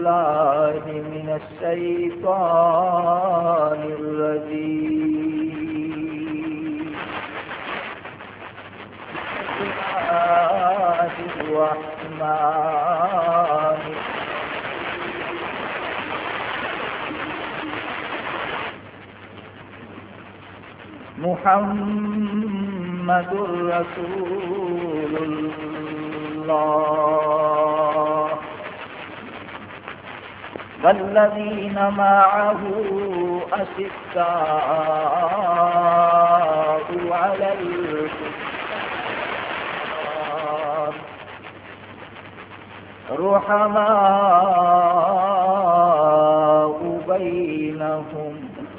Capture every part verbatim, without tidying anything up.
بالله من الشيطان الرجيم. بسم الله الرحمن محمد رسول الله والذين معه أشداء على الكفار رحماء بينهم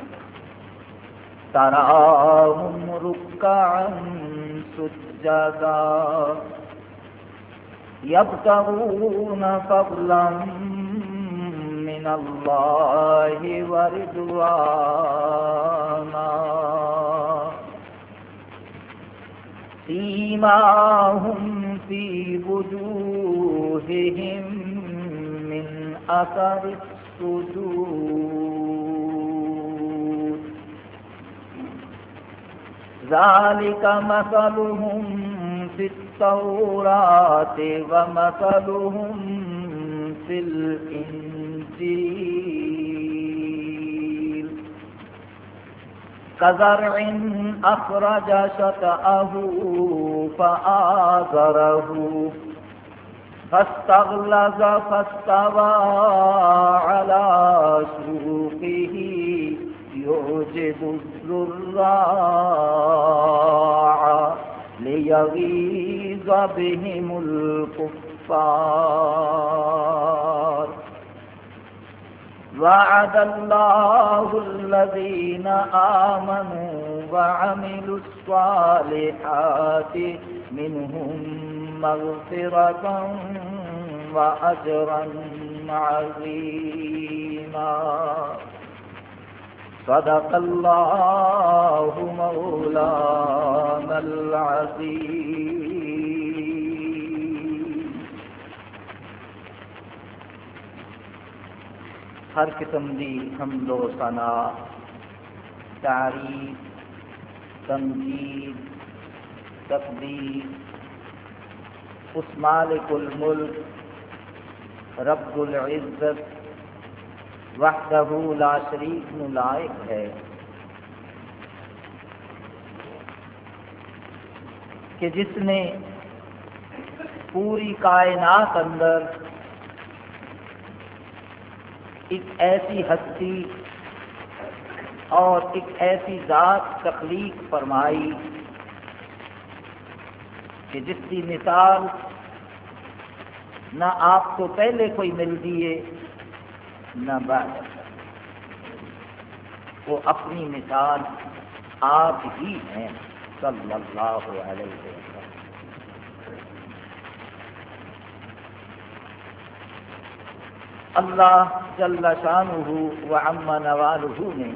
تراهم ركعا سجدا يبتغون فضلا من الله ورضوانا سيماهم في وجوههم من أثر السجود ذلك مثلهم في التوراة ومثلهم في الإنجيل كزرع أخرج شطأه فآزره فاستغلظ فاستوى على سوقه يعجب الزراع ليغيظ بهم الكفار وعد الله الذين آمنوا وعملوا الصالحات منهم مغفرة وأجرا عظيما صدق الله مولانا العظیم. ہر قسم دی حمد و ثنا، تعریف، تمجید، تقدیس اس مالک الملک رب العزت وحدہ لا شریک نو لائق ہے کہ جس نے پوری کائنات اندر ایک ایسی ہستی اور ایک ایسی ذات تخلیق فرمائی کہ جس کی مثال نہ آپ کو پہلے کوئی ملتی ہے نہ بعد. وہ اپنی مثال آپ ہی ہیں صلی اللہ علیہ وسلم. اللہ جل شانہ و عم نوالہ نے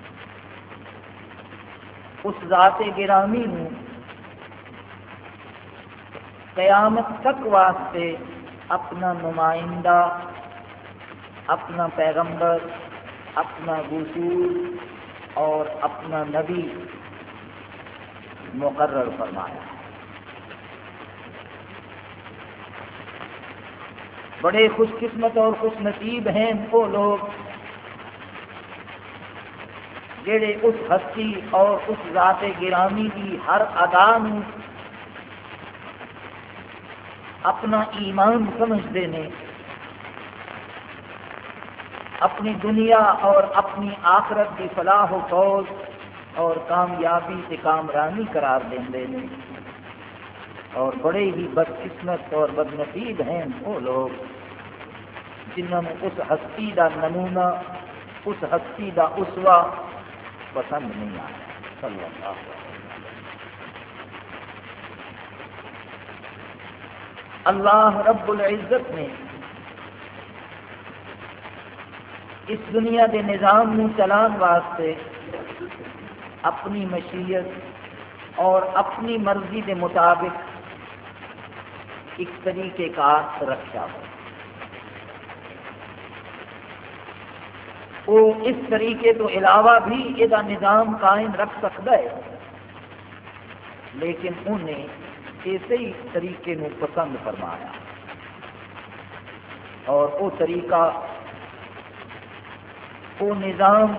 اس ذات گرامی نے قیامت تک واسطے اپنا نمائندہ، اپنا پیغمبر، اپنا رسول اور اپنا نبی مقرر فرمایا. بڑے خوش قسمت اور خوش نصیب ہیں وہ لوگ جڑے اس ہستی اور اس ذات گرامی کی ہر ادا نو اپنا ایمان سمجھتے ہیں، اپنی دنیا اور اپنی آخرت کی فلاح و فوز اور کامیابی سے کامرانی قرار دیں. اور بڑے ہی بدقسمت اور بدنصیب ہیں وہ لوگ جنہوں نے اس ہستی کا نمونہ، اس ہستی کا اسوا پسند نہیں آیا. صلی اللہ علیہ وسلم. اللہ رب العزت نے اس دنیا کے نظام میں چلان واسطے اپنی مشیت اور اپنی مرضی کے مطابق ایک طریقہ کار رکھا ہو. وہ اس طریقے تو علاوہ بھی یہ نظام قائم رکھ سکتا ہے، لیکن انہیں اسی طریقے نو پسند فرمایا، اور وہ طریقہ وہ نظام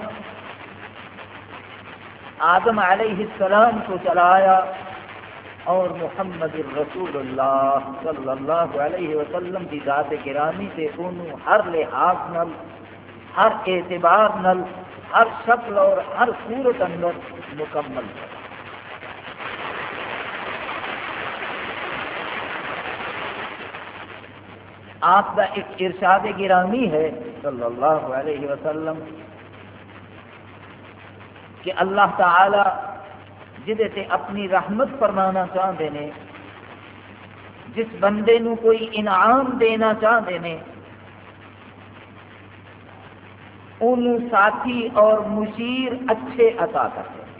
آدم علیہ السلام کو چلایا، اور محمد الرسول اللہ صلی اللہ علیہ وسلم کی ذات گرامی سے انہوں ہر لحاظ نل، ہر اعتبار نل، ہر شکل اور ہر صورت اندر مکمل ہے۔ آپ کا ایک ارشاد گرامی ہے صلی اللہ علیہ وسلم کہ اللہ تعالی جدے سے اپنی رحمت فرمانا چاہتے ہیں، جس بندے نو کوئی انعام دینا چاہتے ہیں، انہوں ساتھی اور مشیر اچھے عطا کرتے ہیں۔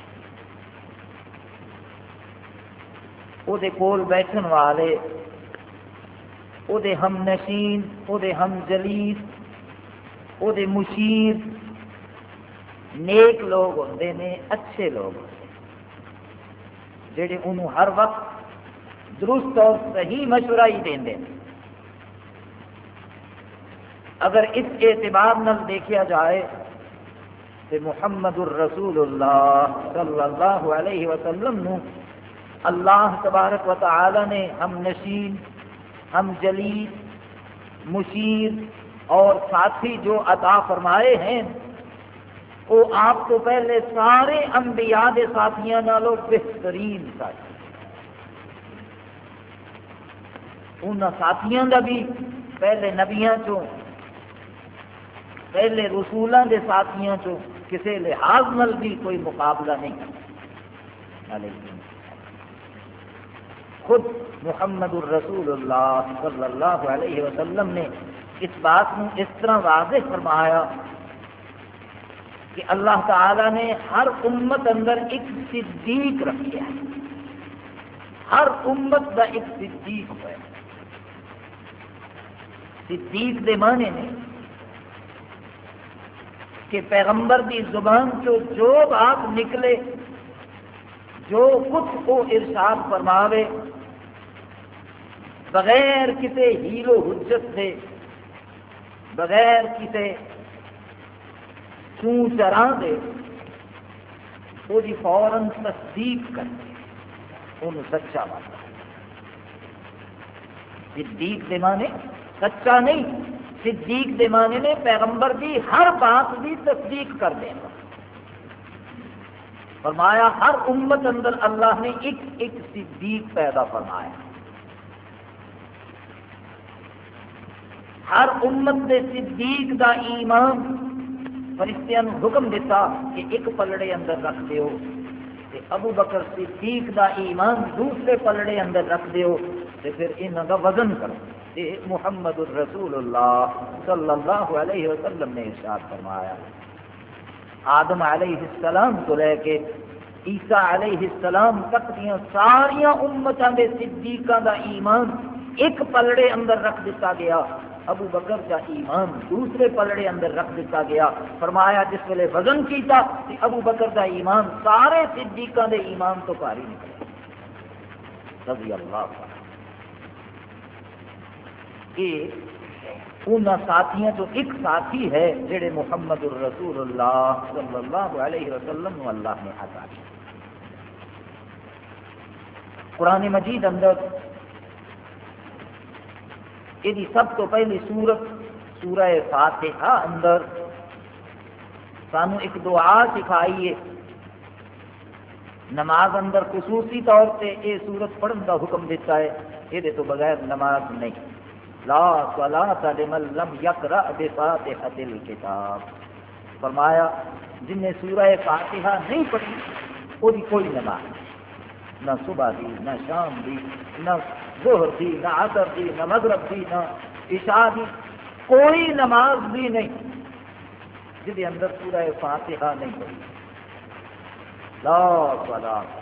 وہ دے کول بیٹھن والے، وہ دے ہم نشین، وہ دے ہم جلیس، وہ دے مشیر نیک لوگ ہوندے نے، اچھے لوگ ہوندے جڑے انہوں ہر وقت درست اور صحیح مشورہ ہی دیں دیں۔ اگر اس اعتبار نال دیکھا جائے تو محمد الرسول اللہ صلی اللہ علیہ وسلم نو اللہ تبارک و تعالی نے ہم نشین، ہم جلیس، مشیر اور ساتھی جو عطا فرمائے ہیں، وہ آپ تو پہلے سارے انبیاء دے ساتھیاں نالوں بہترین ساتھی، انہاں ساتھیاں دا بھی پہلے نبیاں چوں، پہلے رسولاں دے ساتھیاں چوں کسی لحاظ نال بھی کوئی مقابلہ نہیں علیہ۔ خود محمد الرسول اللہ صلی اللہ علیہ وسلم نے اس بات کو اس طرح واضح فرمایا کہ اللہ تعالی نے ہر امت اندر ایک صدیق رکھا ہے، ہر امت کا ایک صدیق ہے۔ صدیق دے معنی نے کہ پیغمبر دی زبان چو جو بات نکلے، جو کچھ وہ ارشاد فرماوے، بغیر کسی ہیل و حجت سے، بغیر کسی چون چراں دے، وہ جی فوراً تصدیق کرتے انہوں سچا مانتا۔ صدیق دے معنی سچا نہیں، صدیق دے معنی نے پیغمبر دی ہر بات دی تصدیق کر دینا۔ فرمایا ہر امت اندر اللہ نے ایک ایک صدیق پیدا فرمایا، ہر امت دے صدیق دا ایمان فرشتیاں نو حکم دیتا کہ ایک پلڑے اندر رکھ دیو، تے ابو بکر صدیق دا ایمان دوسرے پلڑے اندر رکھ دیو، تے پھر انہاں دا وزن کرو۔ تے محمد الرسول اللہ صلی اللہ علیہ وسلم نے ارشاد فرمایا آدم علیہ السلام کو لے کے عیسیٰ علیہ السلام تک دیاں ساریاں امتاں دے صدیقاں دا ایمان ایک پلڑے اندر رکھ دیتا گیا، ابو بکر کا ایمان دوسرے پلڑے اندر رکھ دیتا گیا۔ فرمایا جس ویلے وزن کیتا کہ ابو بکر کا ایمان سارے صدیقاں دے ایمان تو بھاری نکلے رضی اللہ عنہ۔ یہ ان ساتھیاں جو ایک ساتھی ہے جڑے محمد الرسول اللہ صلی اللہ علیہ وسلم نو اللہ نے عطا کیا۔ قرآن مجید اندر یہ سب تو پہلی سورت سورہ فاتحہ اندر سانو ایک دعا سکھائی ہے۔ نماز اندر خصوصی طور سے یہ سورت پڑھن کا حکم دیتا ہے، یہ تو بغیر نماز نہیں۔ لا صلاۃ لمن لم یقرأ بفاتحۃ الکتاب، فرمایا جن نے سورہ فاتحہ نہیں پڑھی وہ کوئی نماز نہیں، نہ صبح دی، نہ شام دی، نہ ظہر دی، نہ عصر دی، نہ مغرب دی، نہ عشاء دی، کوئی نماز بھی نہیں جس کے اندر سورہ فاتحہ نہیں پڑھی۔ لا صلاۃ،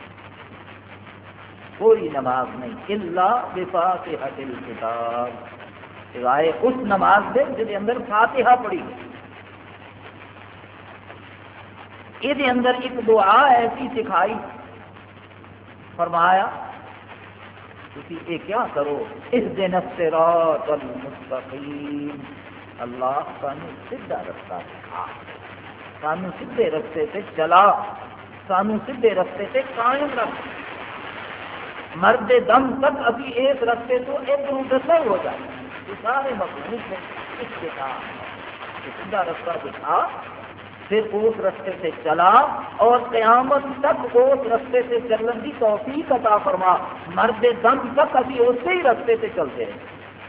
کوئی نماز نہیں، الا بفاتحۃ الکتاب، سوائے اس نماز دے جس کے اندر فاتحہ پڑھی۔ یہ اندر ایک دعا ایسی سکھائی، فرمایا تسی یہ کیا کرو، اہدنا الصراط المستقیم، اللہ سانو سیدھا رستہ دکھا، سانو سیدھے رستے سے چلا، سانو سیدھے رستے سے قائم رکھ، مرد دم تک ابھی اس رستے تو ادھر ادھر نہ ہو جائے، یہ سارے مخلوق نے اس کے کام سیدھا رستہ دکھا، پھر اس رستے سے چلا اور قیامت تک اس رستے سے چلن کی توفیق عطا فرما، مرد دم تک ابھی اسی ہی رستے سے چلتے ہیں۔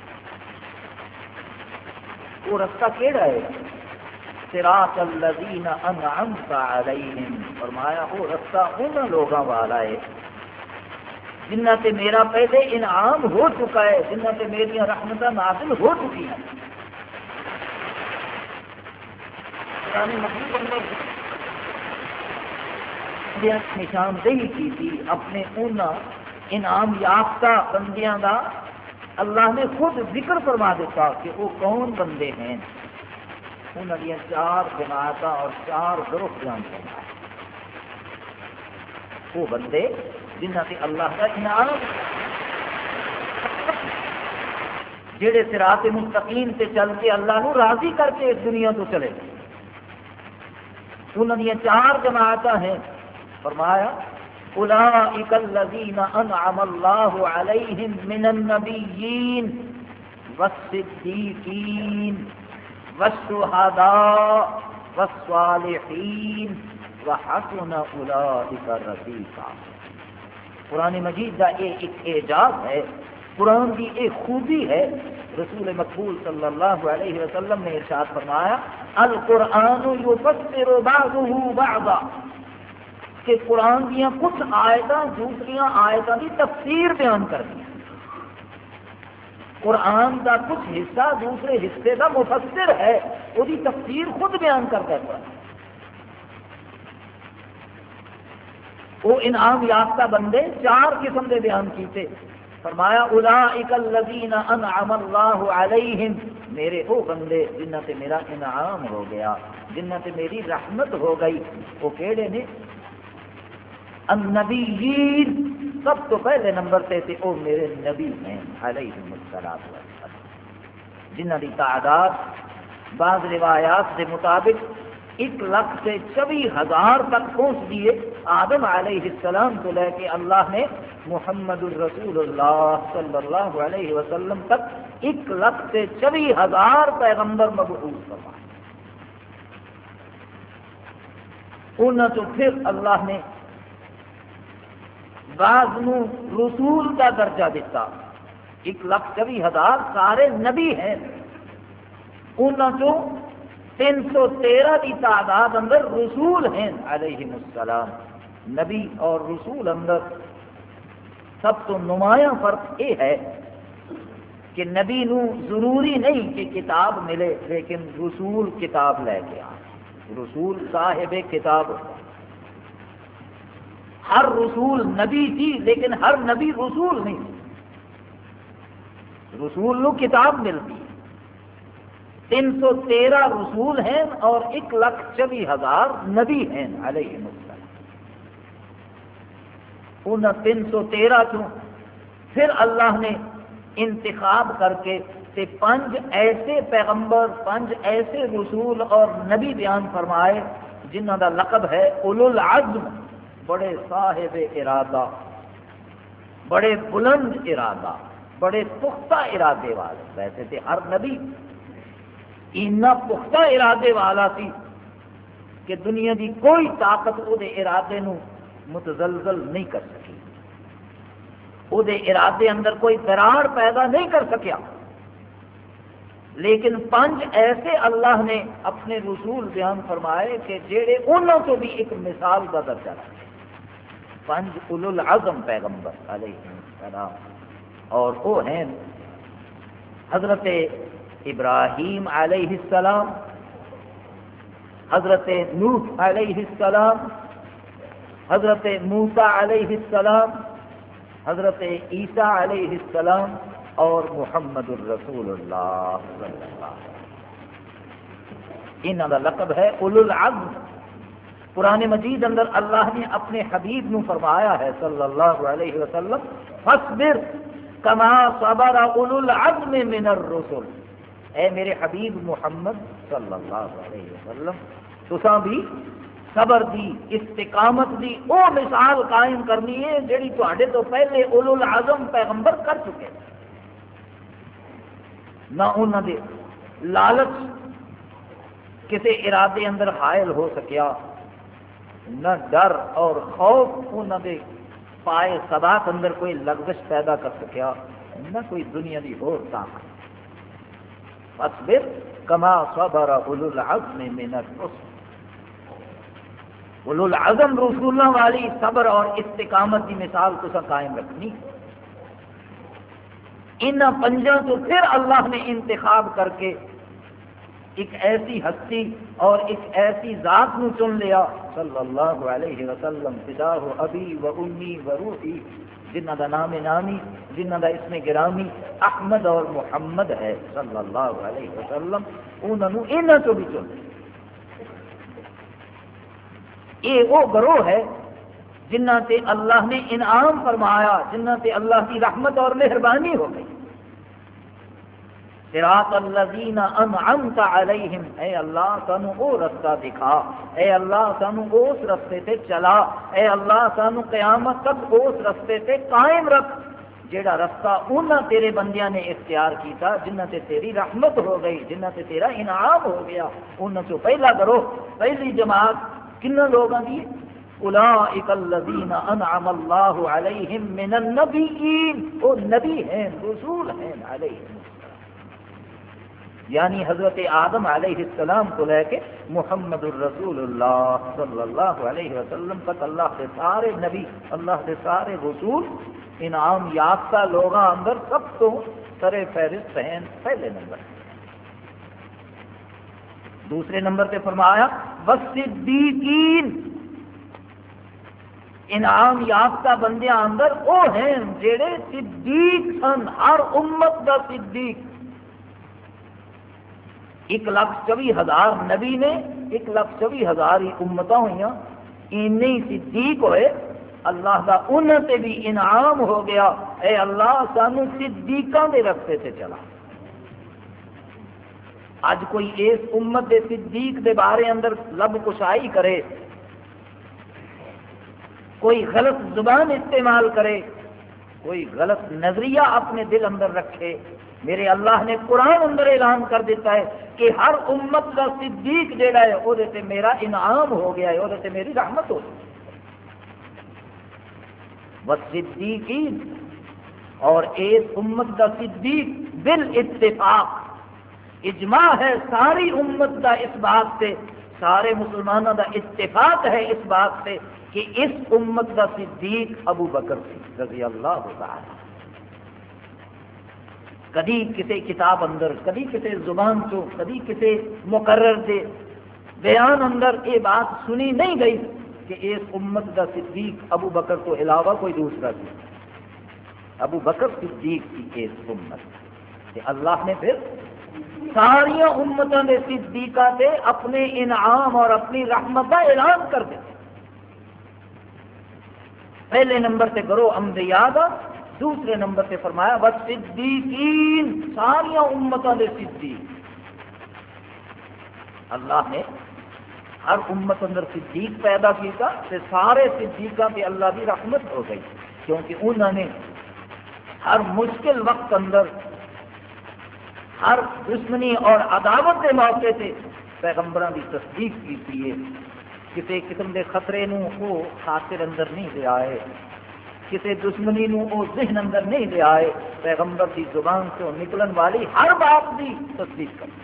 وہ رستہ کیڑا ہے؟ صراط الذین انعمت علیہم، فرمایا وہ رستہ ان لوگوں والا ہے جنہ سے میرا پہلے انعام ہو چکا ہے، جنہ سے میری رحمتیں نازل ہو چکی ہیں۔ نشاندہی کی تھی اپنے ان انعام یافتہ بندیاں دا، اللہ نے خود ذکر فرما دیتا کہ وہ کون بندے ہیں، انہوں نے چار جماعت اور چار گروہ بیان کرنا، وہ بندے جنہ سے اللہ کا انعام، جڑے صراط مستقیم سے چل کے اللہ کو راضی کر کے اس دنیا تو چلے، انہوں نے چار جماعت ہیں، فرمایا اولئک الذین انعم اللہ علیہم من النبیین والصدیقین والشہداء والصالحین وحسن اولئک رفیقا۔ قرآن مجید کا یہ ایک اعجاز ہے، قرآن کی ایک خوبی ہے۔ رسول مقبول صلی اللہ علیہ وسلم نے ارشاد فرمایا القرآن یفسر بعضہ بعضا، کہ قرآن دیا کچھ آیتاں دوسری آیتاں کی تفسیر بیان کر دیا، قرآن کا کچھ حصہ دوسرے حصے کا مفسر ہے، وہ دی تفسیر خود بیان کرتا ہے قرآن۔ وہ انعام یافتہ بندے چار قسم کے بیان کیتے، فرمایا اولئک الذین انعم اللہ علیہم، میرے وہ بندے جنہ سے میرا انعام ہو گیا، جنہ سے میری رحمت ہو گئی، وہ کیڑے نے؟ النبیین، سب تو پہلے نمبر پہ تھے وہ میرے نبی ہیں علیہم الصلوۃ والسلام، جنہ کی تعداد بعض روایات کے مطابق ایک لاکھ سے چوبی ہزار تک پہنچ دیے۔ آدم علیہ السلام کو لے کے اللہ نے محمد الرسول اللہ صلی اللہ علیہ وسلم تک ایک لاکھ سے چوبی ہزار پیغمبر مبعوث فرمائے۔ انہوں تو پھر اللہ نے بعض نو رسول کا درجہ دیتا، ایک لاکھ چوبی ہزار سارے نبی ہیں، انہوں تو تین سو تیرہ کی تعداد اندر رسول ہیں علیہم السلام۔ نبی اور رسول اندر سب تو نمایاں فرق یہ ہے کہ نبی نو ضروری نہیں کہ کتاب ملے، لیکن رسول کتاب لے کے آ، رسول صاحب کتاب، ہر رسول نبی تھی لیکن ہر نبی رسول نہیں، رسول نو کتاب ملتی۔ تین سو تیرہ رسول ہیں اور ایک لاکھ چوبی ہزار نبی ہیں علیہ السلام۔ ان تین سو تیرہ چوں پھر اللہ نے انتخاب کر کے تے پانچ ایسے پیغمبر، پانچ ایسے رسول اور نبی بیان فرمائے جنہ کا لقب ہے اولو العزم، بڑے صاحب ارادہ، بڑے بلند ارادہ، بڑے پختہ ارادے والے۔ ویسے تھے ہر نبی اتنا پختہ ارادے والا سی کہ دنیا کی کوئی طاقت وہ ارادے نو متزلزل نہیں کر سکی، وہ ارادے اندر کوئی دراڑ پیدا نہیں کر سکیا، لیکن پانچ ایسے اللہ نے اپنے رسول بیان فرمائے کہ جڑے انہوں کو بھی ایک مثال کا درجہ رکھے، پانچ اولو العزم پیغمبر علیہ السلام، اور وہ ہیں حضرت ابراہیم علیہ السلام، حضرت نوح علیہ السلام، حضرت موسیٰ علیہ السلام، حضرت عیسیٰ علیہ السلام، اور محمد الرسول اللہ صلی اللہ علیہ وسلم۔ انہوں کا لقب ہے اولو العزم، قرآن مجید اندر اللہ نے اپنے حبیب نو فرمایا ہے صلی اللہ علیہ وسلم فاصبر کما صبر اولو العزم من الرسل، اے میرے حبیب محمد صلی اللہ علیہ وسلم تساں بھی صبر دی استقامت دی او مثال قائم کرنی ہے جیڑی تواڈے تو پہلے اولو العزم پیغمبر کر چکے، نہ انہاں دے لالچ کسی ارادے اندر حائل ہو سکیا، نہ ڈر اور خوف انہاں دے پائے صداقت اندر کوئی لغزش پیدا کر سکیا، نہ کوئی دنیا دی اور طاقت۔ فاصبر کما صبر اولو العزم من الرسل، اولو العزم رسولوں والی صبر اور استقامت کی مثال تساں قائم رکھنی۔ ان پنجوں تو پھر اللہ نے انتخاب کر کے ایک ایسی ہستی اور ایک ایسی ذات نو چن لیا صلی اللہ علیہ وسلم، فداہ ابی و امی و روحی، جنہ دا نام نامی جنہ دا اسم گرامی احمد اور محمد ہے صلی اللہ علیہ وسلم، انہوں نے انہوں تو بھی چن لیا۔ یہ وہ گروہ ہے جنہ تے اللہ نے انعام فرمایا، جنہ تے اللہ کی رحمت اور مہربانی ہو گئی۔ صراط الذین انعمت علیہم، اے اللہ سانو او رستہ دکھا، اے اللہ سانو اس رستے تے چلا، اے اللہ سانو قیامت تک اس رستے تے قائم رکھ جیڑا رستہ انہاں تیرے بندیاں نے اختیار کیتا، جنہ تے تیری رحمت ہو گئی، جنہ تے تیرا انعام ہو گیا۔ انہاں چوں پہلا کرو، پہلی جماعت کن لوگوں کی؟ اولئک الذین انعم اللہ علیہم من النبیین، وہ نبی ہیں، رسول ہیں علیہم، یعنی حضرت آدم علیہ السلام کو لے کے محمد الرسول اللہ صلی اللہ علیہ وسلم تک اللہ کے سارے نبی، اللہ کے سارے رسول انعام یافتہ لوگوں اندر سب تو سر فہرست ہیں، پہلے نمبر۔ دوسرے نمبر پہ فرمایا والصدیقین، انعام یافتہ بندیاں اندر وہ ہیں جڑے صدیق سن، ہر امت دا صدیق۔ ایک لاکھ چوبی ہزار نبی نے، ایک لاکھ چوبی ہزار ہی امتاں ہوئیاں، این ہی صدیق ہوئے، اللہ دا انہاں تے بھی انعام ہو گیا، اے اللہ سانو صدیقاں دے رستے سے چلا۔ اج کوئی اس امت دے صدیق دے بارے اندر لب کشائی کرے، کوئی غلط زبان استعمال کرے، کوئی غلط نظریہ اپنے دل اندر رکھے، میرے اللہ نے قرآن اندر اعلان کر دیتا ہے کہ ہر امت کا صدیق جیڑا ہے وہ تے میرا انعام ہو گیا ہے، وہ تے میری رحمت ہو گئی۔ والصدیقین، اور اس امت کا صدیق بالاتفاق، اجماع ہے ساری امت کا اس بات سے، سارے مسلمانوں کا اتفاق ہے اس بات سے کہ اس امت کا صدیق ابو بکر رضی اللہ تعالی۔ کدی کسی کتاب اندر، کدی کسی زبان چو، کدی کسی مقرر دے بیان اندر یہ بات سنی نہیں گئی کہ اس امت کا صدیق ابو بکر تو علاوہ کوئی دوسرا تھی۔ ابو بکر صدیق کی اس امت کہ اللہ نے پھر ساری امتوں کے صدیقہ سے اپنے انعام اور اپنی رحمت کا اعلان کر دیا۔ پہلے نمبر سے کرو انبیاء کا، دوسرے نمبر پہ فرمایا والصدیقین، ساری امتوں کے صدیق۔ اللہ نے ہر امت اندر صدیق پیدا کیا، سارے صدیقوں پہ اللہ کی رحمت ہو گئی، کیونکہ انہوں نے ہر مشکل وقت اندر، ہر دشمنی اور عداوت کے موقع سے پیغمبروں کی تصدیق کی ہے۔ کسی قسم کے خطرے نو وہ خاطر اندر نہیں لے آئے، کسی دشمنی نو وہ ذہن اندر نہیں لے آئے، پیغمبر کی زبان سے نکلن والی ہر بات کی تصدیق کر۔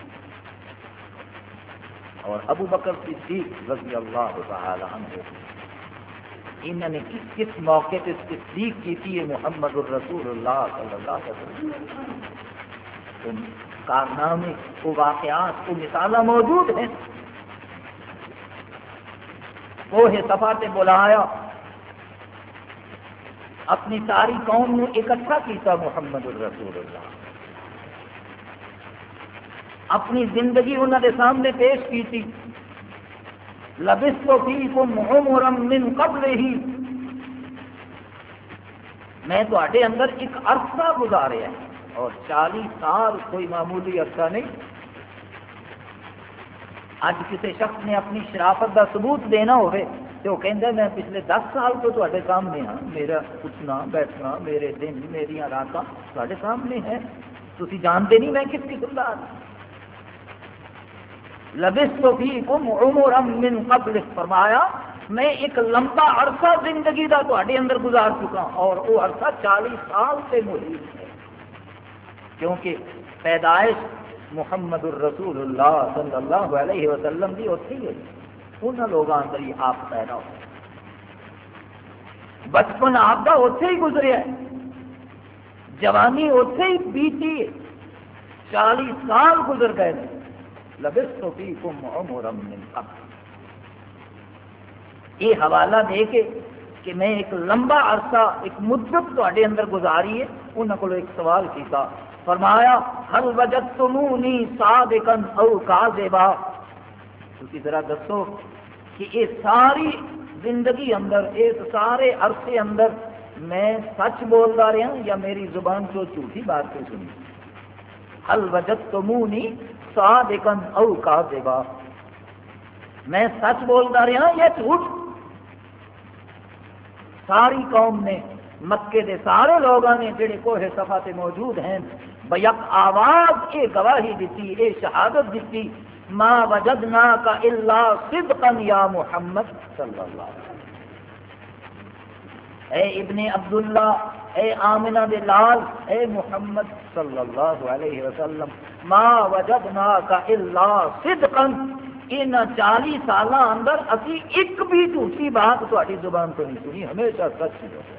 اور ابو بکر صدیق رضی اللہ تعالی عنہ، انہوں نے کس کس موقع پہ تصدیق کی تھی محمد الرسول اللہ صلی اللہ علیہ وسلم، ان کارنامے، وہ واقعات، وہ مثالیں موجود ہیں۔ کوہ صفا تے بلایا، اپنی ساری قوم نے اکٹھا کیتا محمد الرسول اللہ، اپنی زندگی انہوں نے سامنے پیش کی تھی، لبثت فیکم عمرا من قبلہ، میں تواڈے اندر ایک عرصہ گزاریا ہے، اور چالیس سال کوئی معمولی عرصہ نہیں۔ اج کسی شخص نے اپنی شرافت کا ثبوت دینا ہوئے تو وہ کہندا میں پچھلے دس سال تو تواڈے سامنے ہاں، میرا اٹھنا بیٹھنا، میرے دن میری راتاں تواڈے سامنے ہے، تسی جانتے نہیں میں کس قسم کا آدمی۔ لبثت فیکم عمرا من قبل، فرمایا میں ایک لمبا عرصہ زندگی کا تواڈے اندر گزار چکا، اور وہ عرصہ چالیس سال سے محیط ہے، کیونکہ پیدائش محمد الرسول اللہ صلی اللہ علیہ وسلم کی اتھی ہے، انہوں لوگوں اندر ہی آپ پیدا ہو، بچپن آپ کا اتنے ہی گزریا ہے، جوانی اتنے ہی بیتی ہے، چالیس سال گزر گئے ہیں۔ لبثت فیکم عمرا من قبل، یہ حوالہ دے کے کہ میں ایک لمبا عرصہ ایک مدت تواڈے اندر گزاری ہے، انہوں کو ایک سوال کیتا، فرمایا هل وجدتمونی صادقا او کاذبا، تسی ذرا دسو کہ یہ ساری زندگی اندر اس سارے عرصے اندر میں سچ بولتا رہا یا میری زبان سے جھوٹی بات کو سنی؟ هل وجدتمونی صادقا او کاذبا، میں سچ بولتا رہا یا جھوٹ؟ ساری قوم نے، مکے دے سارے لوگوں نے جڑے کوہ صفا تے موجود ہیں بیک آواز یہ گواہی دیتی، یہ شہادت دیتی، ما وجدناک الا صدقا یا محمد صلی اللہ علیہ وسلم، اے ابن عبداللہ، اے آمنہ دے لال، اے محمد صلی اللہ علیہ وسلم، ما وجدناک الا صدقا، ان چالی سالہ اندر اسی ایک بھی جھوٹی بات تہاڈی زبان تو نہیں سنی، ہمیشہ سچ ہی بولے۔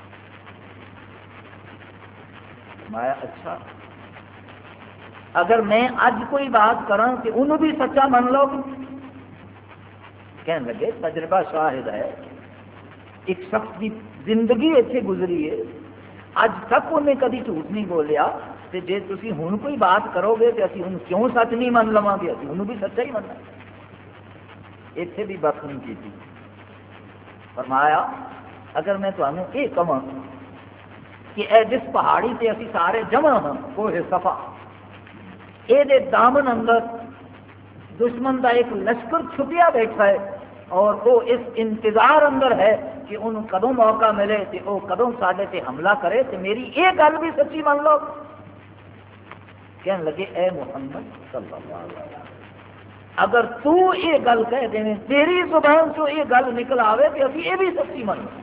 مایا اچھا اگر میں اج کوئی بات کراں کہ انہوں بھی سچا من لو گے؟ کہنے لگے تجربہ شاہد ہے، ایک شخص کی زندگی اتنے گزری ہے، اج تک انہیں کدی جھوٹ نہیں بولیا، تو جے تسی ہن کوئی بات کرو گے تو اسی ہن کیوں سچ نہیں من لواں گے، اسی انہوں بھی سچا ہی مننا۔ اتنے بھی بات نہیں کی تھی۔ فرمایا اگر میں تمہیں یہ کہاں کہ اے جس پہاڑی تے اسی سارے جمع ہاں کوہ صفا، اے دے دامن اندر دشمن کا ایک لشکر چھپیا بیٹھا ہے، اور وہ اس انتظار اندر ہے کہ انہوں کدوں موقع ملے کہ وہ کدوں ساڈے تے حملہ کرے، تو میری یہ گل بھی سچی مان لو۔ کہنے لگے اے محمد صلی اللہ علیہ وسلم اگر تو یہ گل کہہ دیں تیری زبان سے یہ گل نکل آئے تو ابھی یہ بھی سچی مان لو۔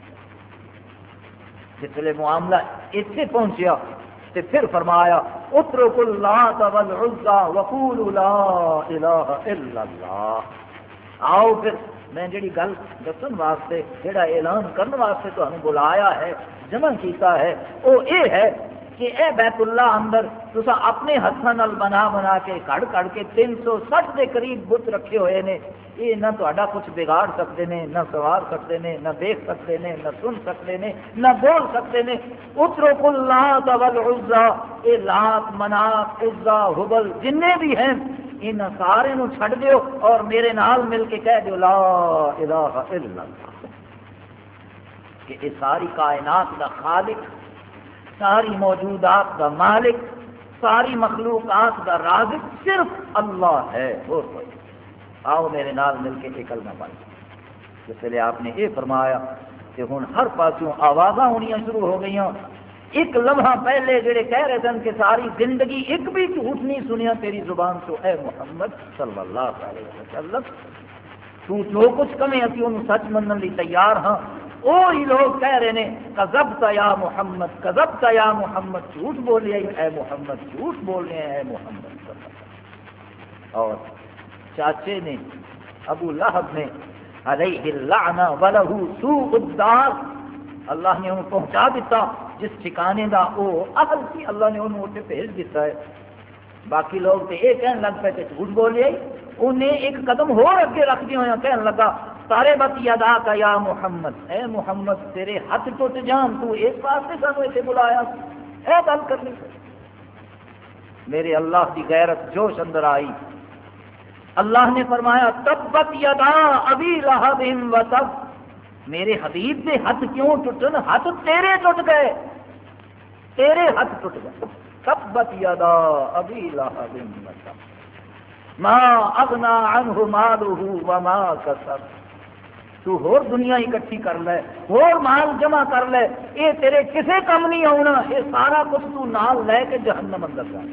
جسے معاملہ اتنے پہنچیا تو پھر فرمایا اترک اللات والعزى وقولوا لا الہ الا اللہ، آؤ پھر میں جڑی گل دسن واسطے جڑا اعلان کرنے واسطے تمہیں بلایا ہے، جمع کیتا ہے، وہ یہ ہے کہ اے بیت اللہ اندر تسا اپنے ہاتھوں نال بنا بنا کے کڑ کڑ کے تین سو سٹھ کے قریب بت رکھے ہوئے نے، یہ نہ تہاڈا کچھ بگاڑ سکتے ہیں، نہ سوار سکتے ہیں، نہ دیکھ سکتے ہیں، نہ سن سکتے ہیں، نہ بول سکتے ہیں۔ اترک اللات والعزى، یہ لات منات عزا حبل جنے بھی ہیں ان سارے نو چھڈ دیو اور میرے نال مل کے کہہ دیو لا الہ الا اللہ، کہ یہ ساری کائنات کا خالق، ساری موجودات کا مالک، ساری مخلوقات کا رازق صرف اللہ ہے، اور کوئی۔ آؤ میرے نال مل کے ایک کلمہ پڑھ۔ جس لیے آپ نے یہ فرمایا کہ ہن ہر پاسوں آوازاں ہونیاں شروع ہو گئی، ایک لمحہ پہلے جڑے کہہ رہے تھے کہ ساری زندگی ایک بھی جھوٹ نہیں سنیا تیری زبان سے، اے محمد صلی اللہ علیہ وسلم تو جو کچھ کہیں اسی انہوں سچ منن لی تیار ہاں۔ وہی لوگ کہہ رہے ہیں کذبت یا محمد، کذبت یا محمد، جھوٹ بولے اے محمد، جھوٹ بول رہے ہیں اے محمد صلی اللہ علیہ وسلم۔ اور چاچے نے ابو لہب نے علیہ اللعنہ ولہ سوء الدار، اللہ نے انہوں پہنچا دیتا جس ٹھکانے دا وہ اہل سی، اللہ نے انہوں اسے بھیج دیتا ہے۔ باقی لوگ تو یہ کہنے لگ پے کہ جھوٹ بولے، انہیں ایک قدم ہو اگے رکھ دیا ہوا کہنے لگا تارے بت یدا کا یا محمد، اے محمد تیرے ہاتھ ٹوٹ جان، تو اس واسطے سانو اتنے بلایا، اے گل کرنی۔ میرے اللہ کی غیرت جوش اندر آئی، اللہ نے فرمایا تبت یدا ابی لہب و تب، میرے حبیب کے ہاتھ کیوں ٹوٹن؟ ہاتھ تیرے ٹوٹ گئے، تیرے ہاتھ ٹوٹ گئے. تبت یدا ابی لہب و تب ما اغنى عنہ مالہ وما کسب. تو ہور دنیا اکٹھی کر لے، ہور مال جمع کر لے، یہ تیرے کسے کم نہیں آنا. یہ سارا کچھ تو نال لے کے جہنم اندر جا.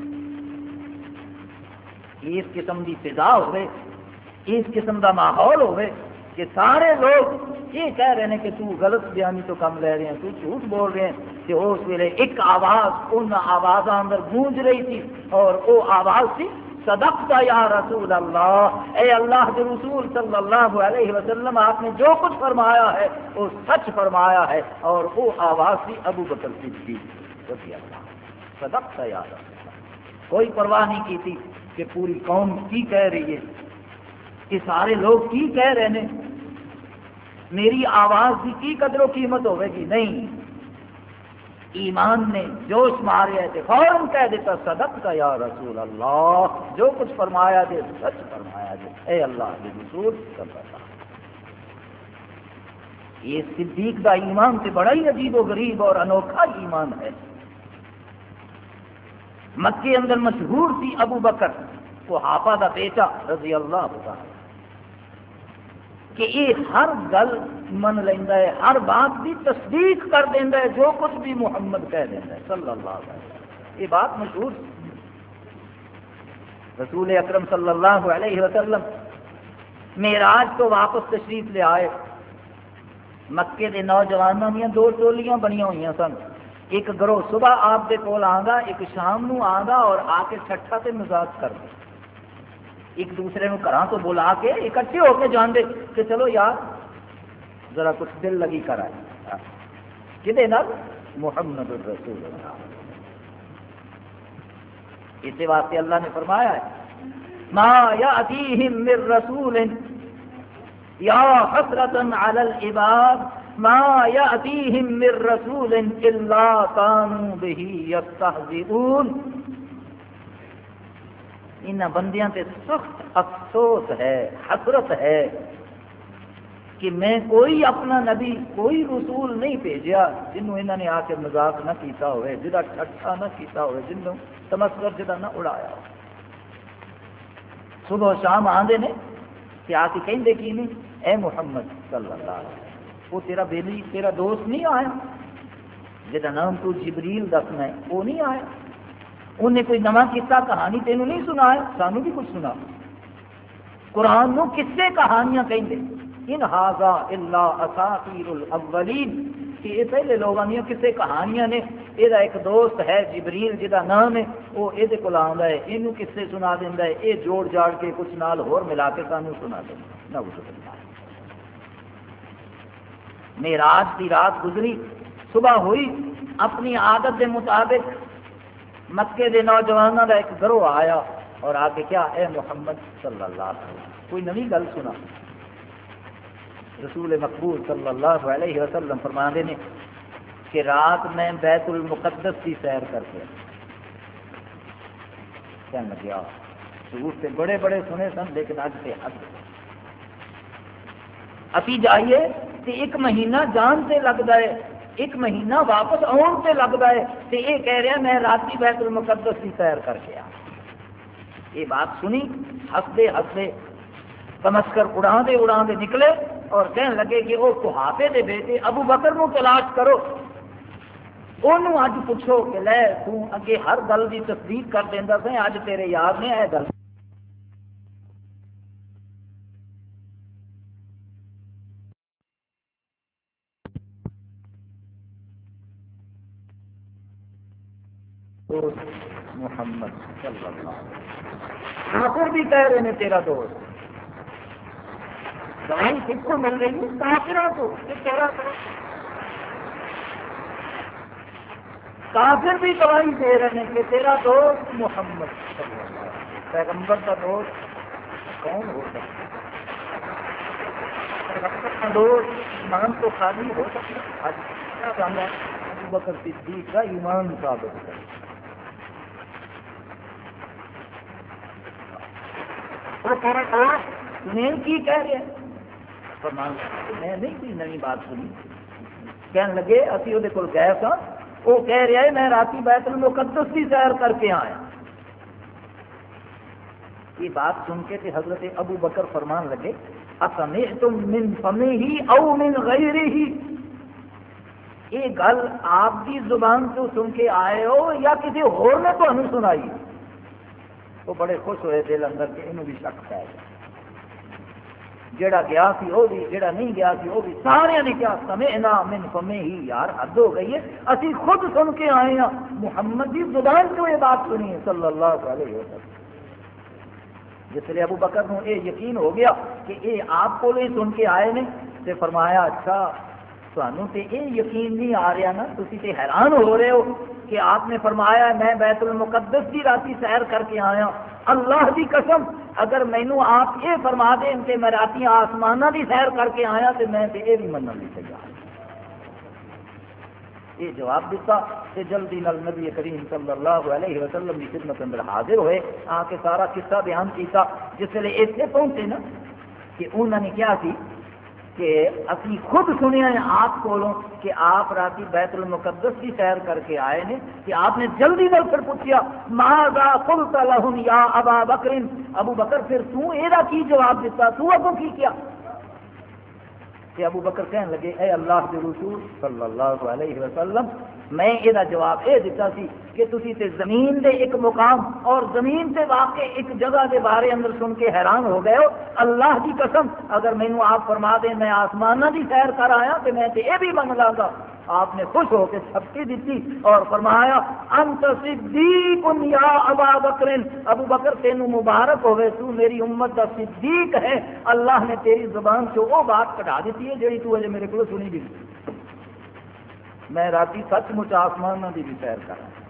اس قسم کی فضا ہوئے، اس قسم کا ماحول ہوئے کہ سارے لوگ یہ کہہ رہے ہیں کہ تو غلط بیانی تو کم لے رہے ہیں، تو جھوٹ بول رہے ہیں. کہ اس ویلے ایک آواز ان آوازوں اندر گونج رہی تھی، اور وہ آواز تھی صدقت یا رسول اللہ، اے اللہ کے رسول صلی اللہ علیہ وسلم، آپ نے جو کچھ فرمایا ہے وہ سچ فرمایا ہے. اور وہ آواز تھی ابو بکر صدیق رضی اللہ. صدقت یا رسول اللہ. کوئی پرواہ نہیں کی تھی کہ پوری قوم کی کہہ رہی ہے، کہ سارے لوگ کی کہہ رہے ہیں، میری آواز کی کی قدر و قیمت ہوے گی. نہیں، ایمان نے جوش ماریا ہے، فوراً کہہ دیتا صدقت یا رسول اللہ، جو کچھ فرمایا دے سچ فرمایا دے اے اللہ کے رسول صلی اللہ. یہ صدیق کا ایمان سے بڑا ہی عجیب و غریب اور انوکھا ایمان ہے. مکے اندر مشہور تھی ابو بکر قحافہ دا بیٹا رضی اللہ عنہ، کہ یہ ہر گل من لینا ہے، ہر بات کی تصدیق کر دینا ہے، جو کچھ بھی محمد کہہ دینا ہے صلی اللہ علیہ وسلم. یہ بات مشہور. رسول اکرم صلی اللہ علیہ وسلم معراج تو واپس تشریف لے آئے. مکے کے نوجوانوں دیا دو ٹولیاں بنی ہوئی سن. ایک گروہ صبح آپ کے کول آنگا، ایک شام نو آنگا اور آ کے چھٹا تے مزاق کر دے. ایک دوسرے کو گھراں تو بلا کے اکٹھے ہو کے جاندے کہ چلو یار ذرا کچھ دل لگی کر آئے. کدے نال؟ محمد الرسول اللہ. اسی واسطے اللہ نے فرمایا ہے ما یاتیہم من رسول یا حسرتا علی العباد ما یاتیہم من رسول الا کانوا بہ یستہزئون. ان بندیاں تے سخت افسوس ہے، حسرت ہے کہ میں کوئی اپنا نبی، کوئی رسول نہیں بھیجا جنہوں انہوں نے آ کے مذاق نہ کیتا ہوئے، جدا ٹھٹھا نہ کیتا ہوئے، جنہوں تمسکر جدا نہ اڑایا ہو. صبح شام آندے نے کہ آ کے کہیں کی نہیں اے محمد صلی اللہ علیہ وسلم، وہ تیرا بیلی تیرا دوست نہیں آیا جدا نام تو جبریل دسنا ہے، وہ نہیں آیا. انہیں کوئی نواں قصہ کہانی تینوں نہیں سنایا، سانو بھی کچھ سنا. قرآن نو کسے کہانیاں کہیں دے ان ہاذا الا اساطیر الاولین، کہ یہ پہلے لوگوں نے کسے کہانیاں نے. یہ ایک دوست ہے جبریل جدا نام ہے، وہ یہ کول آندا ہے، اینو کسے سنا دیندا ہے، یہ جوڑ جاڑ کے کچھ نال ہور ملا کے سانو سنا دیندا. نعوذ باللہ. معراج کی رات گزری، صبح ہوئی، اپنی عادت کے مطابق مکے دے نوجوانوں کا ایک گروہ آیا اور آ کے کیا اے محمد صلی اللہ علیہ وسلم کوئی نئی گل سنا. رسول مقبول صلی اللہ علیہ وسلم فرماندے نے کہ رات میں بیت المقدس کی سیر کر کے کہنے لگیا سور سے بڑے بڑے سنے سن لیکن اج سے حد ابھی جائیے کہ ایک مہینہ جان سے لگتا ہے، ایک مہینہ واپس آن سے لگتا ہے، تو یہ کہہ رہا میں راتی بیت المقدس کی سیر کر کے آ. یہ بات سنی، ہسدے ہسدے تمسکر اڑا دے اڑا دے نکلے اور کہنے لگے کہ وہ قحافے دے بیٹے ابو بکر نو تلاش کرو، انہوں اج پوچھو کہ لے تو اگے ہر گل کی تصدیق کر دینا سے اج تیرے یار نے یہ گل. محمد صلی اللہ علیہ وسلم کافر بھی کہہ رہے ہیں تیرا دوست. دوائی کس کو مل رہی ہے؟ کافروں کو کہ تیرا دوست. کافر بھی دوائی دے رہے ہیں کہ تیرا دوست محمد صلی اللہ علیہ وسلم. پیغمبر کا دوست کون ہو سکتا ہے؟ پیغمبر کا دوست ایمان تو خالی ہو سکتا ہے. آج کیا جانا ابو بکر صدیق کا ایمان ثابت ہے. وہ تیرے اور سنیں کی کہہ رہے ہیں؟ فرمان میں نہیں کوئی نئی بات سنی. کہنے لگے اسی وہ کول گئے سا, وہ کہہ رہا ہے میں راتی بیت المقدس کی سیر کر کے آیا. یہ بات سن کے تے حضرت ابو بکر فرمان لگے اسمعتم من فمہ او من غیرہ, یہ گل آپ کی زبان تو سن کے آئے ہو یا کسی اور نے تو ہمیں سنائی؟ وہ بڑے خوش ہوئے دل اندر کہ انہوں بھی شک پہ گیا. جڑا گیا سی وہ بھی, جڑا نہیں گیا سی وہ بھی, سارے نے کیا سمعنا من فمہ ہی. یار حد ہو گئی ہے, اسی خود سن کے آئے ہیں, محمد کی زبان سے یہ بات سنی ہے صلی اللہ علیہ وسلم. جس لیے ابو بکر کو یہ یقین ہو گیا کہ یہ آپ کو ہی سن کے آئے نے, تے فرمایا اچھا تمہوں تے یہ یقین نہیں آ رہا نا, تسی تے حیران ہو رہے ہو کہ آپ نے فرمایا میں بیت المقدس کی راتی سیر کر کے آیا. اللہ کی قسم اگر مینو آپ یہ فرما دیں کہ میں راتی آسمانہ کی سیر کر کے آیا تو میں یہ بھی منن نہیں تیار. یہ جواب دیتا کہ جلدی نال نبی کریم صلی اللہ علیہ وسلم کی خدمت اندر حاضر ہوئے, آ کے سارا قصہ بیان کیتا. جس ویلے اتنے پہنچے نا کہ انہوں نے کیا سی کہ اسی خود سنیا ہے آپ کو کہ آپ راتی بیت المقدس کی سیر کر کے آئے ہیں, کہ آپ نے جلدی نال پھر پوچھا ماذا قلت لهم یا ابا بکر, ابو بکر پھر تو ایرا کی جواب دیتا, تو ابو کی کیا؟ کہ ابو بکر کہنے لگے اے اللہ کے رسول صلی اللہ علیہ وسلم میں یہ جواب یہ دیتا سی کہ تسی تے زمین دے ایک مقام اور زمین سے واقع ایک جگہ کے بارے اندر سن کے حیران ہو گئے ہو. اللہ کی قسم اگر مینو آپ فرما دیں میں آسمانہ کی سیر کر آیا تو میں تے یہ بھی من لا گا. آپ نے خوش ہو کے چھپکی دیتی اور فرمایا انت صدیق یا ابا بکر, ابو بکر تینوں مبارک ہوئے, تو میری امت کا صدیق ہے. اللہ نے تیری زبان سے وہ بات کٹا دیتی ہے جی تو اجے میرے کو سنی بھی نہیں. میں راتی سچ مچ آسمان کی بھی سیر کر رہا.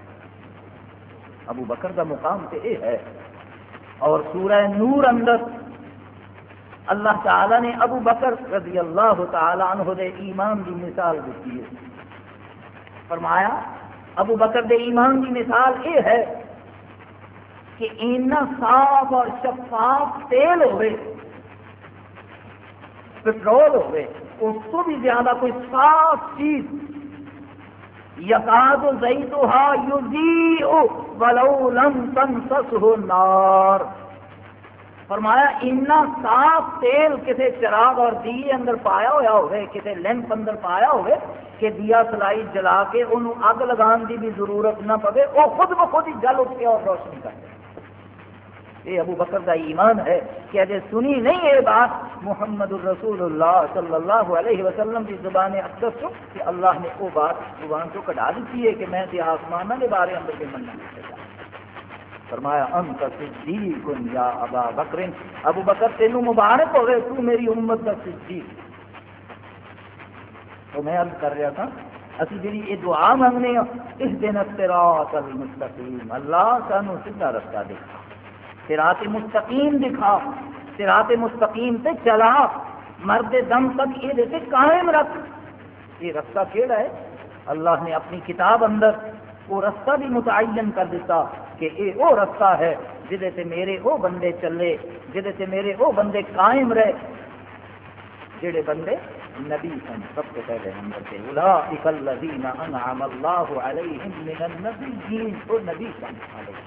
ابو بکر کا مقام تو یہ ہے. اور سورہ نور اندر اللہ تعالی نے ابو بکر رضی اللہ تعالی عنہ دے ایمان کی مثال دیتی ہے. فرمایا ابو بکر دے ایمان کی مثال یہ ہے کہ اینا صاف اور شفاف تیل ہوئے, پٹرول ہوئے, اس کو بھی زیادہ کوئی صاف چیز یکاد زیتها یضیء ولو لم تمسسه النار. فرمایا اتنا صاف تیل کسی چراغ اور دیے اندر پایا ہوا ہوئے, کسی لمپ اندر پایا ہوئے کہ دیا سلائی جلا کے انہوں اگ لگان کی بھی ضرورت نہ پوے, وہ خود بخود ہی جل اٹھ کے اور روشنی کرے. یہ ابو بکر کا ایمان ہے کہ اجے سنی نہیں یہ بات محمد الرسول اللہ صلی اللہ علیہ وسلم کی زبان اقدس کو کہ اللہ نے وہ بات زبان کو کٹا دیتی ہے کہ میں تے آسمانہ کے بارے اندر کے مننا نہیں چاہتا. فرمایا انت صدیق یا ابا بکر, ابو بکر تینوں مبارک ہوئے, تو میری امت کا صدیق. تو میں عرض کر رہا تھا اسی جی یہ دعا مانگنے اہدنا الصراط المستقیم, اللہ سانو سیدھا رستہ دکھا, صراط مستقیم دکھا, صراط مستقیم سے چلا, مرد دم تک یہ دیتے قائم رکھ. یہ رستہ کیڑا ہے؟ اللہ نے اپنی کتاب اندر وہ رستہ بھی متعین کر دیتا کہ یہ وہ رستہ ہے جہدے سے میرے وہ بندے چلے, جہدے سے میرے وہ بندے قائم رہے جڑے بندے نبی سن. سب سے پہلے نمبر پہ اولئک الذین انعم اللہ علیہم من النبیین, وہ نبی سن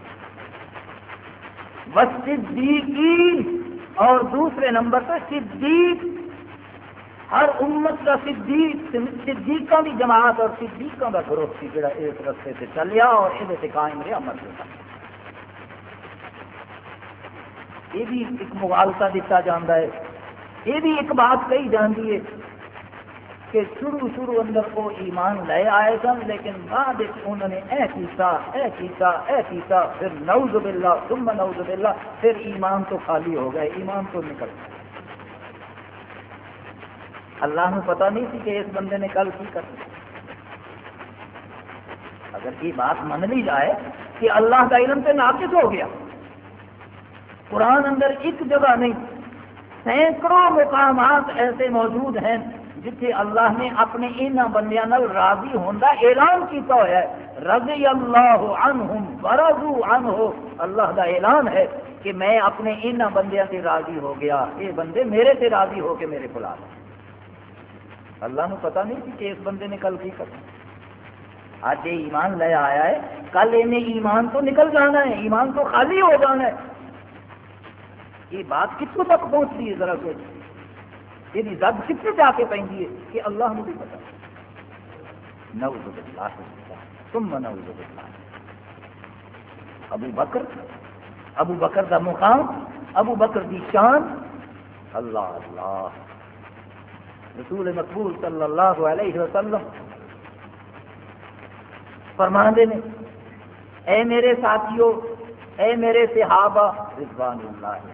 والصدیقین, اور دوسرے نمبر پہ صدیق, ہر امت کا صدیق, صدیقوں کی جماعت اور صدیقوں کا گروہ سی جڑا اس رستے سے چلیا اور یہ سے قائم رہا مرد. یہ بھی ایک مغالطہ دیتا جاتا ہے, یہ بھی ایک بات کہی جاتی ہے کہ شروع شروع اندر وہ ایمان لے آئے سن لیکن بعد انہوں نے اے کیتا اے کیتا اے کیتا پھر نعوذ باللہ ثم نعوذ باللہ پھر ایمان تو خالی ہو گئے, ایمان تو نکل گئے. اللہ نے پتہ نہیں تھی کہ اس بندے نے کل کی کرنا. اگر یہ بات مان لی جائے کہ اللہ کا علم سے ناقص ہو گیا, قرآن اندر ایک جگہ نہیں سینکڑوں مقامات ایسے موجود ہیں جتھے اللہ نے اپنے انہاں بندیاں نال راضی ہوندہ اعلان کیتا ہوا ہے. رضی اللہ عنہم ورضوا عنہ, اللہ کا اعلان ہے کہ میں اپنے انہاں بندیاں سے راضی ہو گیا، یہ بندے میرے سے راضی ہو کے میرے کو آ گئے۔ اللہ نو پتہ نہیں کہ اس بندے نے کل کی کرنا، آج یہ ایمان لے آیا ہے، کل انہیں ایمان تو نکل جانا ہے، ایمان تو خالی ہو جانا ہے۔ یہ بات کتوں تک پہنچتی ہے ذرا سوچ، یہ زد کتنے جا کے پہنتی ہے کہ اللہ نے بھی پتا۔ نعوذ باللہ ثم نعوذ باللہ۔ ابو بکر ابو بکر دا مقام، ابو بکر دی شان، اللہ اللہ۔ رسول مقبول صلی اللہ علیہ وسلم فرماندے نے، اے میرے ساتھیو، اے میرے صحابہ رضوان اللہ علیہ،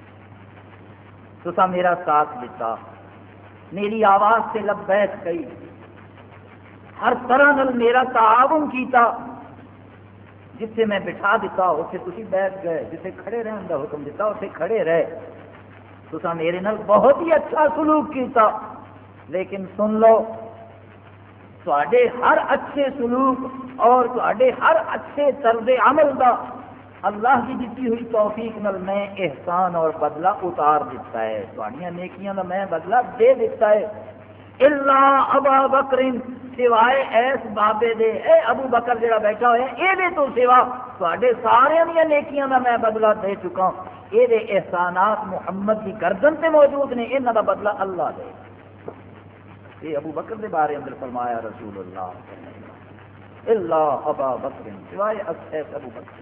تسا میرا ساتھ دیتا، میری آواز سے لبیک کہی، ہر طرح نال میرا تعاون کیتا، جتھے میں بٹھا دیتا اتنے تسی بیٹھ گئے، جتھے کھڑے رہن کا حکم دیتا اتنے کھڑے رہے، تسا میرے نال بہت ہی اچھا سلوک کیتا۔ لیکن سن لو، تواڈے ہر اچھے سلوک اور تواڈے ہر اچھے طرز عمل دا اللہ کی دیتی ہوئی توفیق نال میں احسان اور بدلہ اتار دیتا ہے، تواڈیاں نیکیاں دا میں بدلہ دے دیتا ہے۔ الا ابا بکر، سوائے ایس بابے دے، اے ابو بکر جڑا بیٹھا ہوا ہے، یہ تو سوا تواڈے سارے دیا نیکیاں دا میں بدلہ دے چکا ہوں، یہ احسانات محمد کی گردن سے موجود نے، انہاں دا بدلہ اللہ دے۔ یہ ابو بکر کے بارے اندر فرمایا رسول اللہ، الا ابا بکر، سوائے ایس ابو بکر۔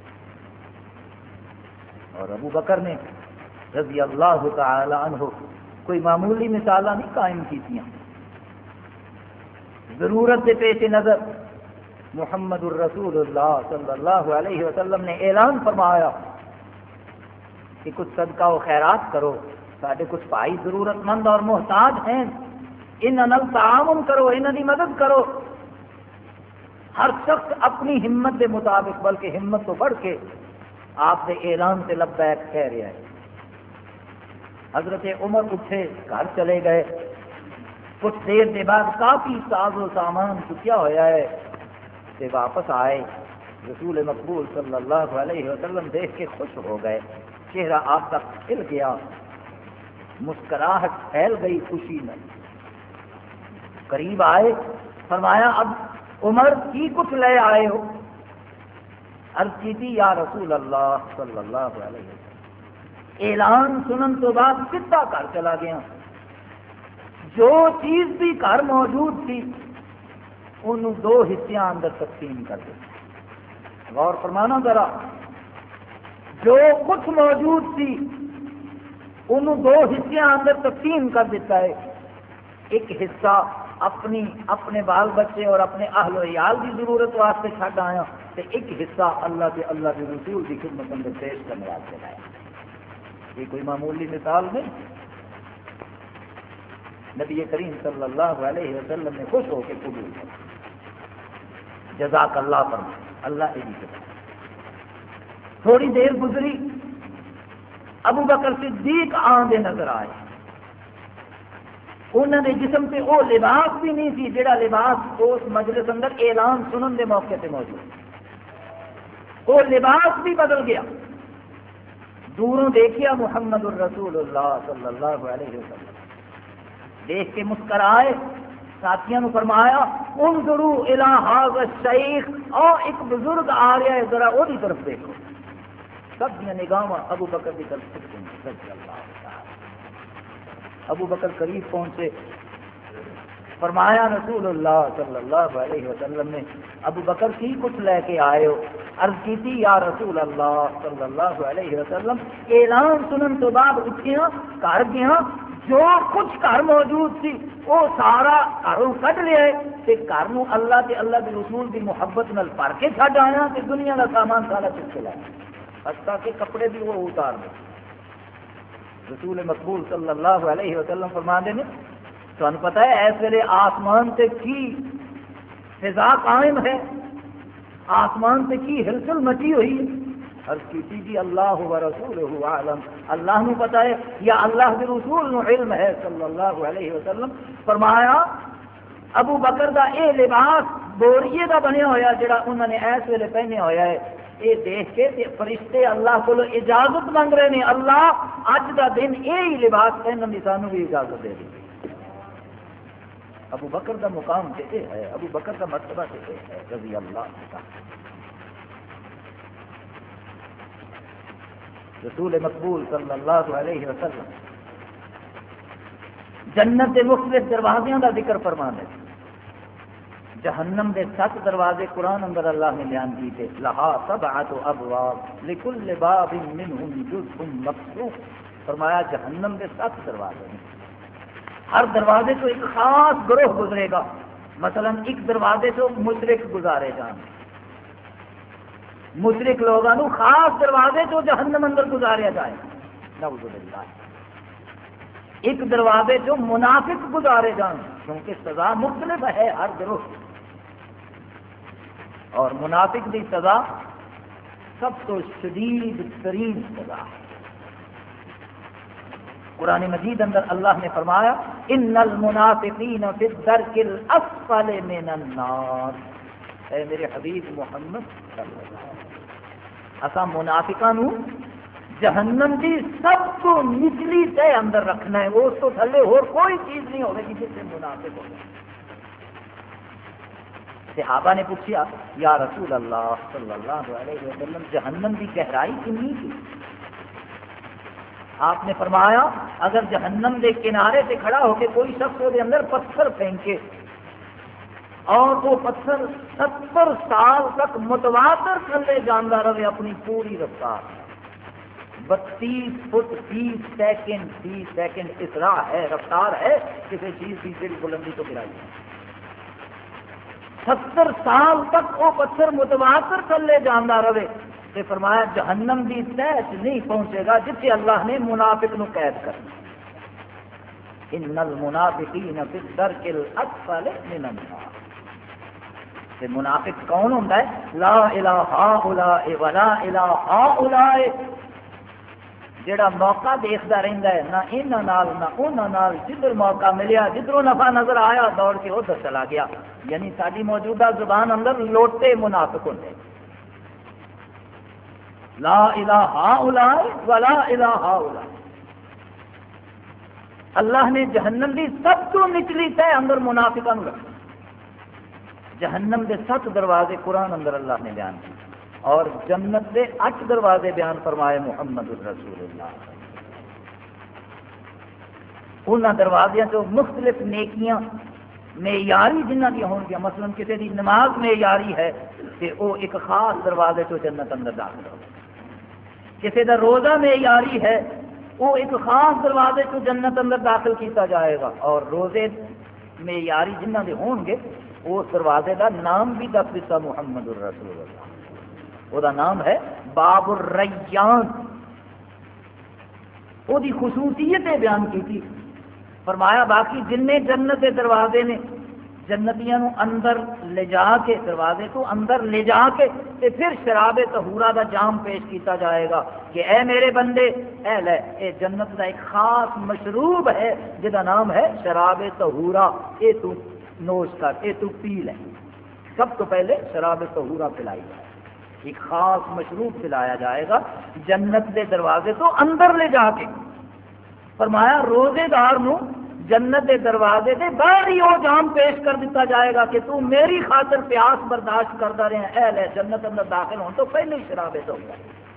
اور ابو بکر نے رضی اللہ تعالی عنہ کوئی معمولی مثالاں نہیں قائم کیتیاں، ضرورت کے پیش نظر محمد الرسول اللہ صلی اللہ علیہ وسلم نے اعلان فرمایا کہ کچھ صدقہ و خیرات کرو، سارے کچھ بھائی ضرورت مند اور محتاج ہیں، انہاں نال تعاون کرو، انہاں دی مدد کرو۔ ہر شخص اپنی ہمت کے مطابق، بلکہ ہمت تو بڑھ کے آپ کے اعلان سے لبیک کہہ رہا ہے۔ حضرت عمر اٹھے، گھر چلے گئے، کچھ دیر کے بعد کافی ساز و سامان چکیا ہوا ہے تے واپس آئے، رسول مقبول صلی اللہ علیہ وسلم دیکھ کے خوش ہو گئے، چہرہ آپ کا کھل گیا، مسکراہٹ پھیل گئی خوشی میں۔ قریب آئے، فرمایا اب عمر کی کچھ لے آئے ہو؟ عرض کی تھی یا رسول اللہ صلی اللہ علیہ وسلم، اعلان سنن تو بعد سیدھا گھر چلا گیا، جو چیز بھی گھر موجود تھی انہوں دو حصیاں اندر تقسیم کر دیا۔ غور فرمانا ذرا، جو کچھ موجود تھی انہوں دو حصیاں اندر تقسیم کر دیتا ہے، ایک حصہ اپنی اپنے بال بچے اور اپنے اہل و عیال کی ضرورت واسطے چھڈ آیا، تے ایک حصہ اللہ کے اللہ کے رسول کی خدمت اندر پیش کرنے واسطے لایا۔ یہ کوئی معمولی مثال نہیں، نبی کریم صلی اللہ علیہ وسلم نے خوش ہو کے قبول کیا، جزاک اللہ فرما، اللہ ایدی جزا۔ تھوڑی دیر گزری، ابو بکر صدیق آندے نظر آئے، انہوں نے جسم سے وہ لباس بھی نہیں سی جڑا لباس اس مجلس اندر اعلان سنن دے موقع پہ موجود، وہ لباس بھی بدل گیا۔ دوروں دیکھیا محمد الرسول اللہ صلی اللہ علیہ وسلم، دیکھ کے مسکرائے، ساتھیوں نے فرمایا انظروا الی ھذا الشیخ، او ایک بزرگ آ رہا ہے، ذرا وہ طرف دیکھو۔ سب دیا نگاہاں ابو بکر کی طرف رضی اللہ تعالی۔ ابو بکر قریب پہنچے، فرمایا رسول اللہ صلی اللہ علیہ وسلم نے ابو بکر کی کچھ لے کے آئے ہو؟ عرض کی تھی یا رسول اللہ صلی اللہ علیہ وسلم، اعلان سنن تو بعد اٹھیاں گھر گیا، جو کچھ گھر موجود سی وہ سارا گھروں کٹ لیا ہے تے گھر نو اللہ تے اللہ کے رسول کی محبت نال بھر کے چھڈ آیا تے دنیا کا سامان سارا چک کے لایا، حتیٰ کہ کپڑے بھی وہ اتار دے۔ رسول مقبول صلی اللہ علیہ وسلم فرماندے نے تمہیں پتہ ہے اس ویلے آسمان سے کی فضا قائم ہے، آسمان سے کی ہلچل مچی ہوئی ہے؟ عرض کی جی اللہ و رسولہ عالم، اللہ نو پتہ ہے یا اللہ کے رسول نو علم ہے صلی اللہ علیہ وسلم۔ فرمایا ابو بکر دا اے لباس بوریے دا بنیا ہویا جڑا انہوں نے اس ویلے پہنے ہویا ہے، یہ دیکھ کے تے فرشتے اللہ کو اجازت مانگ رہے ہیں، اللہ اج دا دن یہی لباس پہننے کی سانوں بھی اجازت دے دی۔ ابو بکر کا مقام تے یہ ہے، ابو بکر کا مرتبہ تے یہ ہے رضی اللہ تعالی۔ رسول مقبول صلی اللہ علیہ وسلم جنت کے مختلف دروازوں کا ذکر فرما دے، جہنم دے سات دروازے قرآن اندر اللہ نے بیان کیتے، لہا سبعۃ ابواب لکل باب منہم جزء مقسوم، فرمایا جہنم دے سات دروازے ہیں، ہر دروازے تو ایک خاص گروہ گزرے گا، مثلا ایک دروازے تو مشرک گزارے جان، مشرک لوگوں خاص دروازے تو جہنم اندر گزاریا جائے، نعوذ باللہ۔ ایک دروازے جو منافق گزارے جان، کیونکہ سزا مختلف ہے ہر گروہ، اور منافق کی سزا سب تو شدید ترین سزا ہے۔ قرآن مجید اندر اللہ نے فرمایا ان المنافقین فی الدرک الاسفل من النار، اے میرے حبیب محمد صلی اللہ علیہ وسلم، اسا منافقاں نو جہنم کی سب تو نچلی تہ اندر رکھنا ہے، اس تو تھلے اور کوئی چیز نہیں ہوگی جس سے منافق ہو۔ صحابہ نے پوچھا یا رسول اللہ صلی اللہ علیہ وسلم جہنم کی گہرائی کتنی تھی؟ آپ نے فرمایا اگر جہنم کے کنارے سے کھڑا ہو کے کوئی شخص وہ اندر پتھر پھینکے اور وہ پتھر ستر سال تک متواتر تھلے جانا رہے اپنی پوری رفتار، بتیس فٹ تیس سیکنڈ تیس سیکنڈ اسرا ہے، رفتار ہے کسی چیز کی بڑی بلندی تو گرائی ہے، ستر سال تک وہ پتھر متواتر تھلے جانا رہے، تے فرمایا جہنم کی تہ نہیں پہنچے گا جتنے اللہ نے منافق نو قید کرنا۔ ان المنافقین فی الدرک الاسفل من النار، تے منافق کون ہوتا ہے؟ لا الہ ہؤلاء ولا الہ ہؤلاء، جڑا موقع دیکھتا رہتا ہے نہ انہاں نال نہ انہاں نال، جدھر موقع ملیا جدھروں نفع نظر آیا دوڑ کے ادھر چلا گیا، یعنی ساری موجودہ زبان اندر لوٹے منافق ہوتے ہیں۔ لا الہ ہؤلاء ولا الہ ہؤلاء، اللہ نے جہنم کی سب تو نچلی تہ اندر منافقاں رکھا۔ جہنم کے سات دروازے قرآن اندر اللہ نے بیان کیے، اور جنت کے اٹھ دروازے بیان فرمائے محمد رسول اللہ۔ انہاں دروازے تو مختلف نیکیاں معیاری جنہ کی ہون گیا، مثلا کسی کی نماز معیاری ہے کہ وہ ایک خاص دروازے تو جنت اندر داخل ہو، کسی کا روزہ معیاری ہے وہ ایک خاص دروازے تو جنت اندر داخل کیتا جائے گا، اور روزے معیاری جنہ کے ہون گے اس دروازے کا نام بھی دس دیتا محمد الرسول اللہ، وہ نام ہے باب الریان۔ وہ دی خصوصیت بیان کی تھی، فرمایا باقی جن جنت کے دروازے نے جنتیاں نو اندر لے جا کے دروازے تو اندر لے جا کے تے پھر شراب طہورہ دا جام پیش کیتا جائے گا کہ اے میرے بندے اے لے اے جنت دا ایک خاص مشروب ہے جدا نام ہے شراب طہورہ، اے تو نوش کر، اے تو پی لے۔ سب تو پہلے شراب طہورہ پلائی جائے، ایک خاص مشروب پلایا جائے گا جنت دے دروازے تو اندر لے جا کے۔ فرمایا روزے دار نو جنت دے دروازے دے باہر ہی وہ جام پیش کر دیتا جائے گا کہ تو میری خاطر پیاس برداشت کرتا رہے، اے لے جنت اندر داخل ہونے تو پہلے ہی شراب طہورہ۔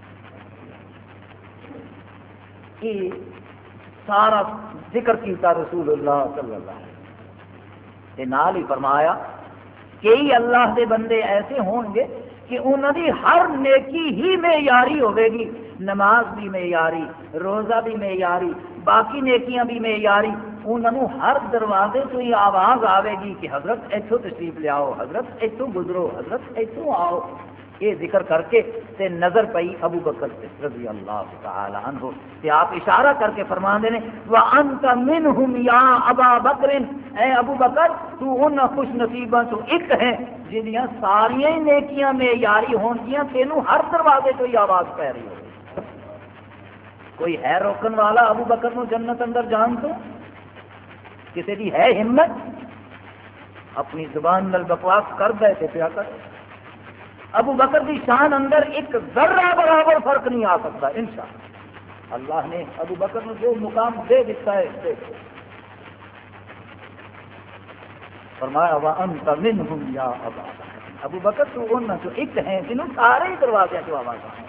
یہ سارا ذکر کیتا رسول اللہ صلی اللہ علیہ وسلم، تے نال ہی فرمایا کئی اللہ دے بندے ایسے ہون گے کہ انہوں دی ہر نیکی ہی معیاری ہوے گی، نماز بھی معیاری، روزہ بھی معیاری، باقی نیکیاں بھی معیاری، انہوں ہر دروازے تو ہی آواز آئے گی کہ حضرت ایتھوں تشریف لے آؤ، حضرت ایتھوں گزرو، حضرت ایتھوں آؤ۔ یہ ذکر کر کے تے نظر پئی ابو بکر سے رضی اللہ تعالی عنہ، تے آپ اشارہ کر کے فرما دے وَأَنْتَ مِنْهُمْ يَا أَبَا بَكْرٍ، اے ابو بکر تو ان خوش نصیباں تو ایک ہے جنیاں ساریاں نیکیاں معیاری ہون گیاں، تینوں ہر دروازے تو ہی آواز پہ رہی ہو۔ کوئی ہے روکن والا ابو بکر نو جنت اندر جان تو؟ کسی دی ہے ہمت؟ اپنی زبان نال بکواس کر دے تے پیا کر، ابو بکر کی شان اندر ایک ذرہ برابر فرق نہیں آ سکتا انشاءاللہ۔ اللہ نے ابو بکر نے جو مقام دے دیتا ہے دے فرمایا وَأَنْتَ مِنْهُمْ يَا أَبَا بَكْرٍ، ابو بکر تو انہاں جو ایک ہیں جنہوں سارے ہی دروازے جو آواز آئیں۔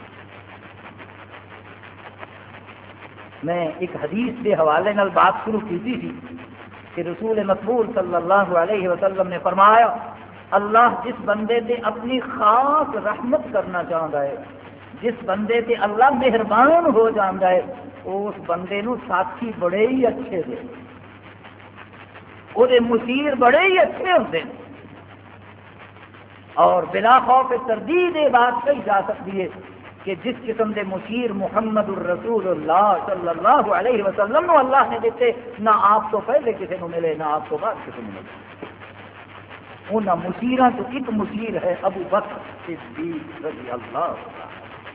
میں ایک حدیث کے حوالے نال بات شروع کی تھی کہ رسول مقبول صلی اللہ علیہ وسلم نے فرمایا اللہ جس بندے تے اپنی خاص رحمت کرنا چاہتا ہے، جس بندے تے اللہ مہربان ہو جاتا ہے، اس بندے نو ساتھی بڑے ہی اچھے دے، وہ مشیر بڑے ہی اچھے ہوتے ہیں، اور بلا خوف تردید یہ بات کہی جا سکتی ہے کہ جس قسم کے مشیر محمد الرسول اللہ صلی اللہ علیہ وسلم نو اللہ نے دیتے، نہ آپ تو پہلے کسی کو ملے نہ آپ تو بعد کسی کو ملے۔ ان مشیروں تو ایک مشیر ہے ابو بکر صدیق رضی اللہ عنہ،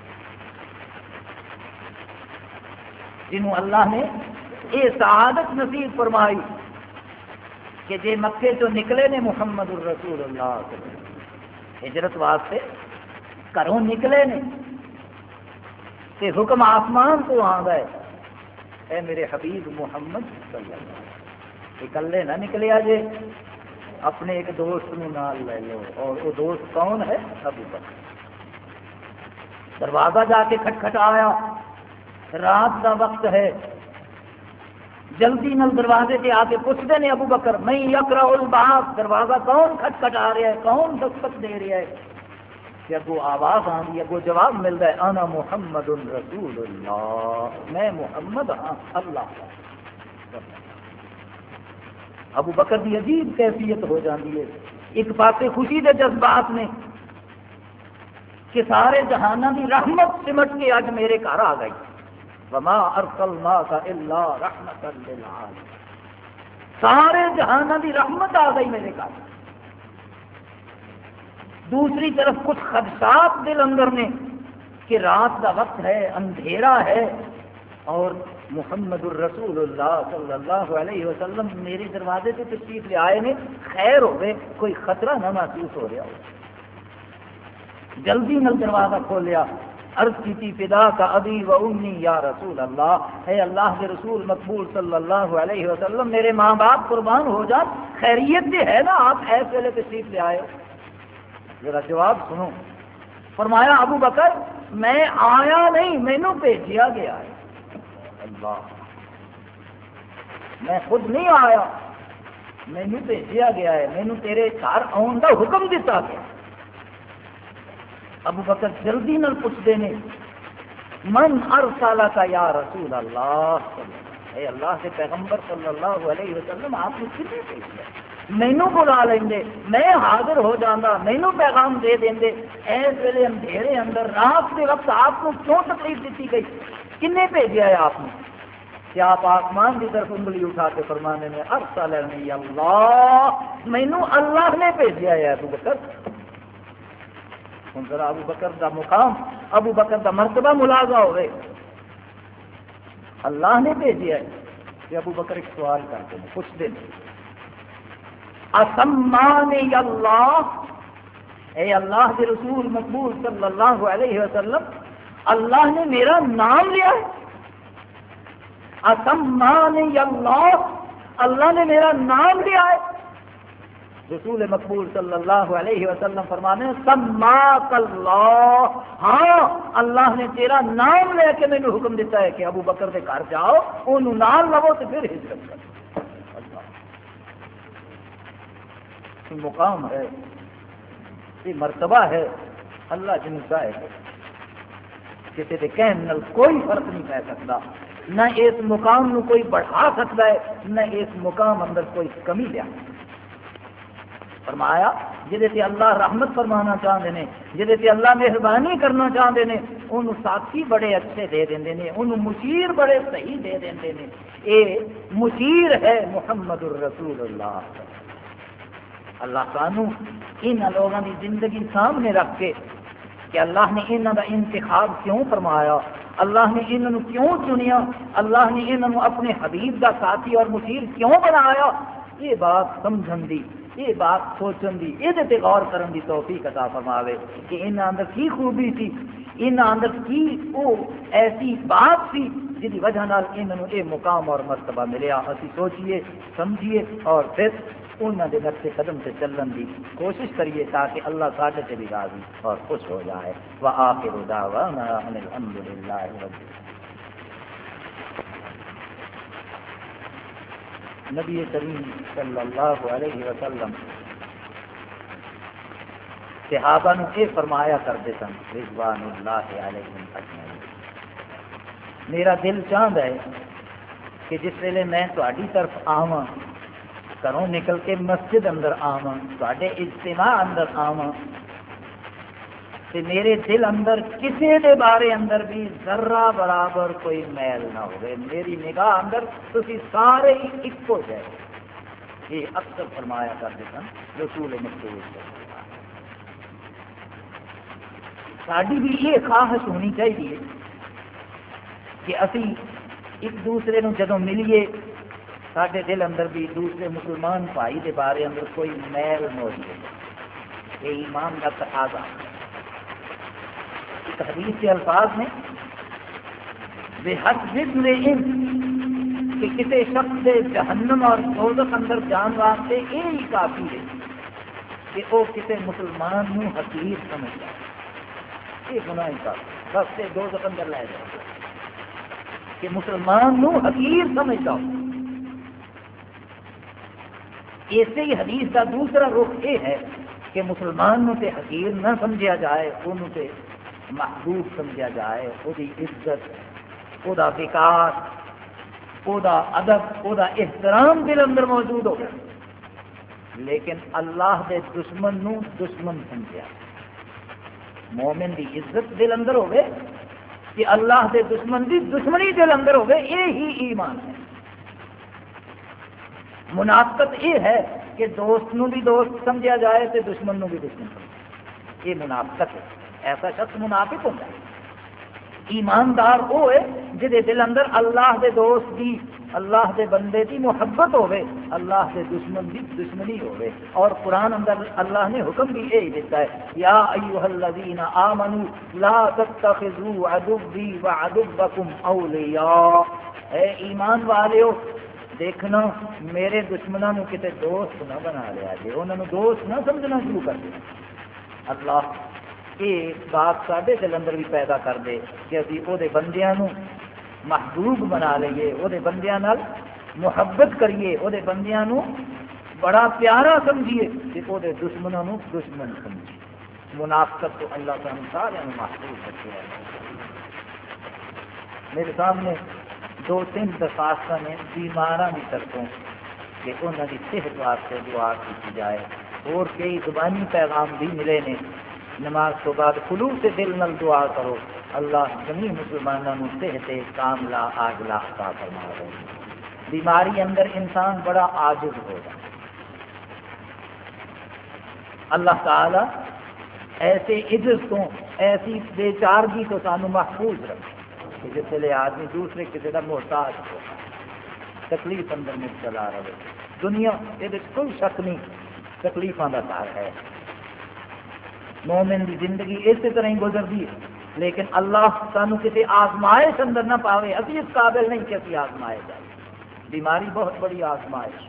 جنہوں اللہ نے یہ سعادت نصیب فرمائی کہ جے مکے تو نکلے نے محمد الرسول اللہ صلی اللہ علیہ وسلم ہجرت واسطے گھروں نکلے نے کہ حکم آسمان تو آ گئے اے میرے حبیب محمد صلی اللہ علیہ وسلم، اکلے نہ نکلے جے، اپنے ایک دوست نو نال لے لو، اور وہ دوست کون ہے؟ ابو بکر۔ دروازہ جا کے کھٹکھٹایا، رات کا وقت ہے، جلدی نل دروازے سے آ کے پوچھتے ہیں ابو بکر میں یقرأ الباب، دروازہ کون کھٹکھٹا رہا ہے، کون دستک دے رہا ہے؟ کہ اگو آواز آ رہی ہے، اگو جواب مل رہا ہے انا محمد رسول اللہ، میں محمد ہاں اللہ کا۔ ابو بکر کی عجیب کیفیت ہو جاتی ہے، ایک پاسے خوشی کے جذبات نے کہ سارے جہانوں کی رحمت سمٹ کے اج میرے گھر آ گئی، وما ارسلناک الا رحمتا للعالمین، سارے جہانوں کی رحمت آ گئی میرے گھر۔ دوسری طرف کچھ خدشات دل اندر نے کہ رات کا وقت ہے، اندھیرا ہے، اور محمد الرسول اللہ صلی اللہ علیہ وسلم میرے دروازے سے تشریف لے آئے نے، خیر ہوئے کوئی خطرہ نہ محسوس ہو رہا ہو۔ جلدی نل دروازہ کھولیا، عرض کی تھی فدا کا ابی و امی یا رسول اللہ، اے اللہ کے رسول مقبول صلی اللہ علیہ وسلم میرے ماں باپ قربان ہو جا، خیریت سے ہے نا آپ ایس ویلے تشریف لے آئے ہو؟ ذرا جواب سنو۔ فرمایا ابو بکر میں آیا نہیں، مینوں بھیجیا گیا ہے۔ اللہ، میں خود نہیں آیا، مینوں بھیجیا گیا ہے، مینوں تیرے گھر آن کا حکم دیتا گیا۔ ابو بکر جلدی نال پوچھتے ہیں من ارسلک یا رسول اللہ، اے اللہ کے پیغمبر صلی اللہ علیہ وسلم آپ نے کتنے بھیجا؟ مینوں بلا لیں، میں حاضر ہو جانا، مینوں پیغام دے دیں، ایس ویلے اندھیرے اندر رات کے وقت آپ کو کیوں تکلیف دیتی گئی؟ کنے بھیجا ہے آپ نے؟ کہ آپ آسمان کی طرف انگلی اٹھا کے فرمانے میں ارسلنی اللہ، مینوں اللہ نے بھیجا ہے۔ ابو بکر ہوں ذرا ابو بکر کا مقام، ابو بکر کا مرتبہ ملازہ ہوئے، اللہ نے بھیجا ہے۔ کہ ابو بکر ایک سوال کرتے ہیں، پوچھتے ہیں اسمانی اللہ، اے اللہ کے رسول مقبول صلی اللہ علیہ وسلم اللہ نے میرا نام لیا ہے؟ اسمانی اللہ، اللہ نے میرا نام لیا ہے؟ رسول مقبول صلی اللہ علیہ وسلم فرمانے ہیں سماک اللہ، ہاں اللہ نے تیرا نام لے کے مینوں حکم دیتا ہے کہ ابو بکر کے گھر جاؤ، انہوں نال لو تو پھر ہجرت کرو۔ مقام ہے، یہ مرتبہ ہے، اللہ جن چاہے کسی کے کہنے نال کوئی فرق نہیں پہ سکتا، نہ اس مقام نو کوئی بڑھا سکتا ہے، نہ اس مقام اندر کوئی کمی لیا۔ فرمایا جہدے تے اللہ رحمت فرمانا چاہتے ہیں، جہدے تے اللہ مہربانی کرنا چاہتے ہیں، انہوں ساتھی بڑے اچھے دے دیں نے، انہوں مشیر بڑے صحیح دے دیں نے۔ اے مشیر ہے محمد الرسول اللہ۔ اللہ سانو ان لوگوں کی زندگی سامنے رکھ کے کہ اللہ نے انہوں کا انتخاب کیوں فرمایا، اللہ نے انہوں کیوں چنیا، اللہ نے انہوں اپنے حبیب کا ساتھی اور مشیر کیوں بنایا، یہ بات سمجھن دی، یہ بات سوچن دی یہ تے غور کرن دی توفیق عطا فرماوے کہ انہاں اندر کی خوبی سی، انہاں اندر کی وہ ایسی بات سی جس کی وجہ نال انہوں یہ مقام اور مرتبہ ملیا. اسی سوچیے سمجھیے اور پھر انہوں نے نقش قدم سے چلن کی کوشش کریے تاکہ اللہ ساڈے سے بھی راضی اور خوش ہو جائے. وآخر دعوانا ان الحمد للہ رب نبی کریم صلی اللہ علیہ وسلم صحابہ نے یہ فرمایا کرتے سن رضوان اللہ علیہم اجمعین. میرا دل چاہتا ہے کہ جس ویلے میں تہاڈی طرف آواں، گھروں نکل کے مسجد اندر آواں، تہاڈے اجتماع اندر آواں، تے میرے دل اندر کسی دے بارے اندر بھی ذرہ برابر کوئی میل نہ ہوئے. میری نگاہ اندر تسی سارے ہی ایک ہو جائے. یہ اکثر فرمایا کرتے سن رسول مقبول. ساری بھی یہ خواہش ہونی چاہیے کہ اسی ایک دوسرے نو جدوں ملیے سارے دل اندر بھی دوسرے مسلمان بھائی کے بارے اندر کوئی میل موجود ہے. یہ ایمان کا تقاضا. ایک حدیث کے الفاظ میں بے حد ذکر ان کہ کسی شخص سے جہنم اور دوزخ اندر جان واسطے یہ ہی کافی ہے کہ وہ کسی مسلمان نو حقیر سمجھ جائے. یہ گناہ کا بس سے دوزخ اندر لے جائے کہ مسلمان نو حقیر سمجھتا ہو. اسی حدیث کا دوسرا رخ یہ ہے کہ مسلمان نو تے حقیر نہ سمجھا جائے، انہوں تے محبوب سمجھا جائے، وہ دی عزت، وہ دا وقار، وہ دا ادب، وہ دا احترام دل اندر موجود ہو. لیکن اللہ دے دشمن نو دشمن سمجھا. مومن دی عزت دل اندر ہوئے کہ اللہ دے دشمن دی دشمنی دل اندر ہوئے، یہ ہی ایمان ہے. منافقت یہ ہے کہ دوست نو بھی دوست سمجھا جائے تو دشمن نو بھی دشمن سمجھا. یہ منافقت ہے. ایسا شخص منافق ہوتا ہے. ایماندار وہ ہے جہے دل اندر اللہ دے دوست دی، اللہ دے بندے دی محبت ہوئے، اللہ دے دشمن دی دشمنی ہوئے. اور قرآن اندر اللہ نے حکم بھی یہی دیتا ہے یا ایھا الذین آمنوا لا تتخذوا عدوی وعدوکم اولیاء. اے ایمان والیو دیکھنا میرے دشمنوں کو کتے دوست نہ بنا لیا جی، انہوں نے دوست نہ سمجھنا شروع کر دیا. اللہ یہ بات سارے دل اندر بھی پیدا کر دے کہ ابھی وہ بندیاں نو محبوب بنا لئیے، وہ بندیاں نال محبت کریے، وہ بندیاں نو بڑا پیارا سمجھیے کہ وہ دشمنوں نو دشمن سمجھیے. منافقت تو اللہ تعالیٰ سارے محفوظ رکھے ہیں. میرے سامنے دو تین درخواست نے بیماراں کی طرفوں کہ انہوں کی صحت واسطے دعا کی جائے. اور کئی زبانی پیغام بھی ملے نے. نماز تو بعد خلوص سے دل نل دعا کرو اللہ جمی مسلمانوں کو صحت کاملہ عاجلہ عطا فرما دے. بیماری اندر انسان بڑا عاجز ہو جائے. اللہ تعالی ایسے عجز تو ایسی بے چارگی تو سانو محفوظ رکھے کہ جس لئے آدمی دوسرے کسی کا محتاج ہو، تکلیف اندر مبتلا رہے. دنیا یہ کوئی شک نہیں تکلیفوں کا گھر ہے. مومن کی زندگی اسی طرح ہی گزرتی ہے. لیکن اللہ سانو کسی آزمائش اندر نہ پاوے. ابھی اس قابل نہیں کہ ابھی آزمائے جائے. بیماری بہت بڑی آزمائش.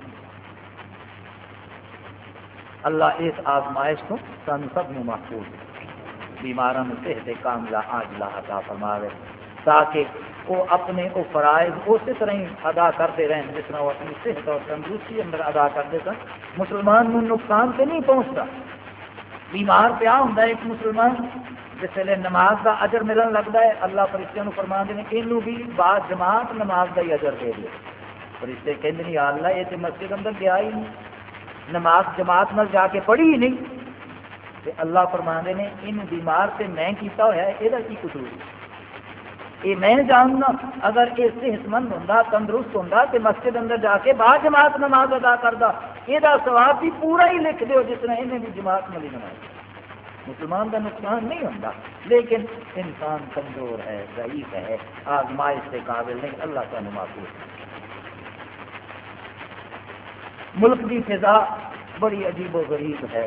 اللہ اس آزمائش کو سانو سب میں محفوظ بیماروں میں صحت کاملہ عاجلہ عطا فرماوے تاکہ وہ اپنے وہ فرائض اسی طرح ہی ادا کرتے رہیں جس طرح وہ اپنی صحت اور تندرستی اندر ادا کرتے سن. مسلمان کو نقصان سے نہیں پہنچتا. بیمار پیا ہوں ایک مسلمان جس ویلے نماز کا اجر ملن لگتا ہے اللہ فرشتوں کو فرما دے یہ بھی بعد جماعت نماز کا ہی اجر دے دے. فرشتے کہتے نہیں یا اللہ یہ تو مسجد اندر گیا ہی نہیں، نماز جماعت میں جا کے پڑھی ہی نہیں. تے اللہ فرما دے نے ان بیمار سے میں کیتا ہوا ہے یہ کی قصور ہے. یہ میں جاننا اگر یہ صحت مند ہوں تندرست ہوں تو مسجد اندر جا کے بعد جماعت نماز ادا کرتا یہ ثواب بھی پورا ہی لکھ دو جس طرح انہیں بھی جماعت ملی نماز. مسلمان کا نقصان نہیں ہوتا لیکن انسان کمزور ہے، ضعیف ہے، آزمائش سے قابل نہیں. اللہ کا محفوظ. ملک کی فضا بڑی عجیب و غریب ہے.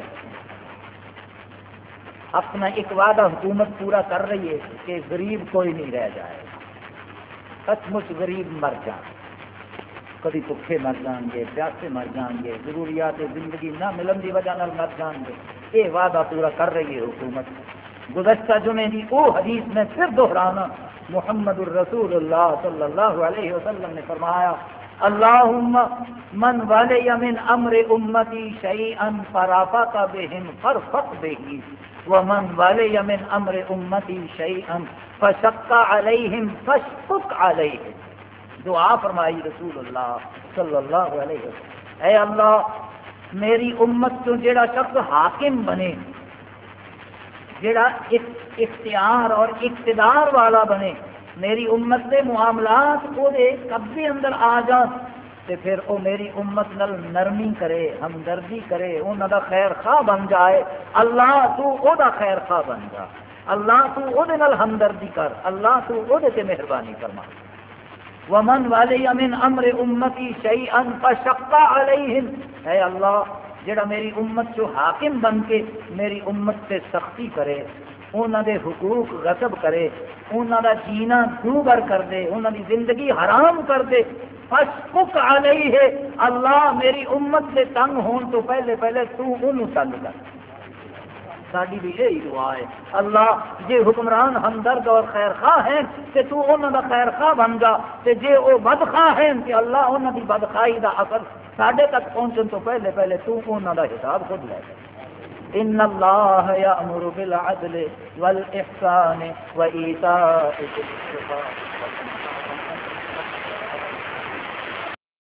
اپنا ایک وعدہ حکومت پورا کر رہی ہے کہ غریب کوئی نہیں رہ جائے. سچ مچ غریب مر جائیں، کبھی بھوکے مر جان گے، پیاسے مر جان گے، ضروریات زندگی نہ ملن کی وجہ مر جان گے. یہ وعدہ پورا کر رہی ہے حکومت. گزشتہ جمعے کی وہ حدیث میں پھر دہرانا، محمد الرسول اللہ صلی اللہ علیہ وسلم نے فرمایا اللہم من ولی من امر امتی شیئا فرافق بہم فرفق بہی ومن ولی من امر امتی شیئا فشق علیہم فشفق علیہم. دعا فرمائی رسول اللہ صلی اللہ علیہ وسلم، اے اللہ میری امت تو جڑا شخص حاکم بنے، جڑا اختیار اور اقتدار والا بنے، میری امت کے معاملات وہ قبضے اندر آ جان، تے پھر وہ میری امت نال نرمی کرے، ہمدردی کرے، انہوں دا خیر خواہ بن جائے. اللہ تو او دا خیر خواہ بن جا، اللہ تو او دے نال ہمدردی کر، اللہ تو او دے تے مہربانی فرما. ومن ولی من امر امتی شیئا فشق علیہم، اے اللہ جڑا میری امت جو حاکم بن کے میری امت سے سختی کرے، انہوں دے حقوق غصب کرے، انہوں دا جینا دوبر کر دے، انہوں دی زندگی حرام کر دے، فشفق علیہ، اللہ میری امت سے تنگ ہون تو پہلے پہلے تو انہوں تنگ کر. ساری بھی یہی دعا ہے، اللہ جے حکمران ہمدرد اور خیر خواہ ہیں تے تو انہوں دا خیر خواہ بن جا، تے جے وہ بدخواہ ہیں تے اللہ انہوں دی بدخواہی دا اثر ساڈے تک پہنچن تو پہلے پہلے تو انہوں دا حساب خود لے جا. ان اللہ یأمر بالعدل والاحسان وایتاء ذی القربى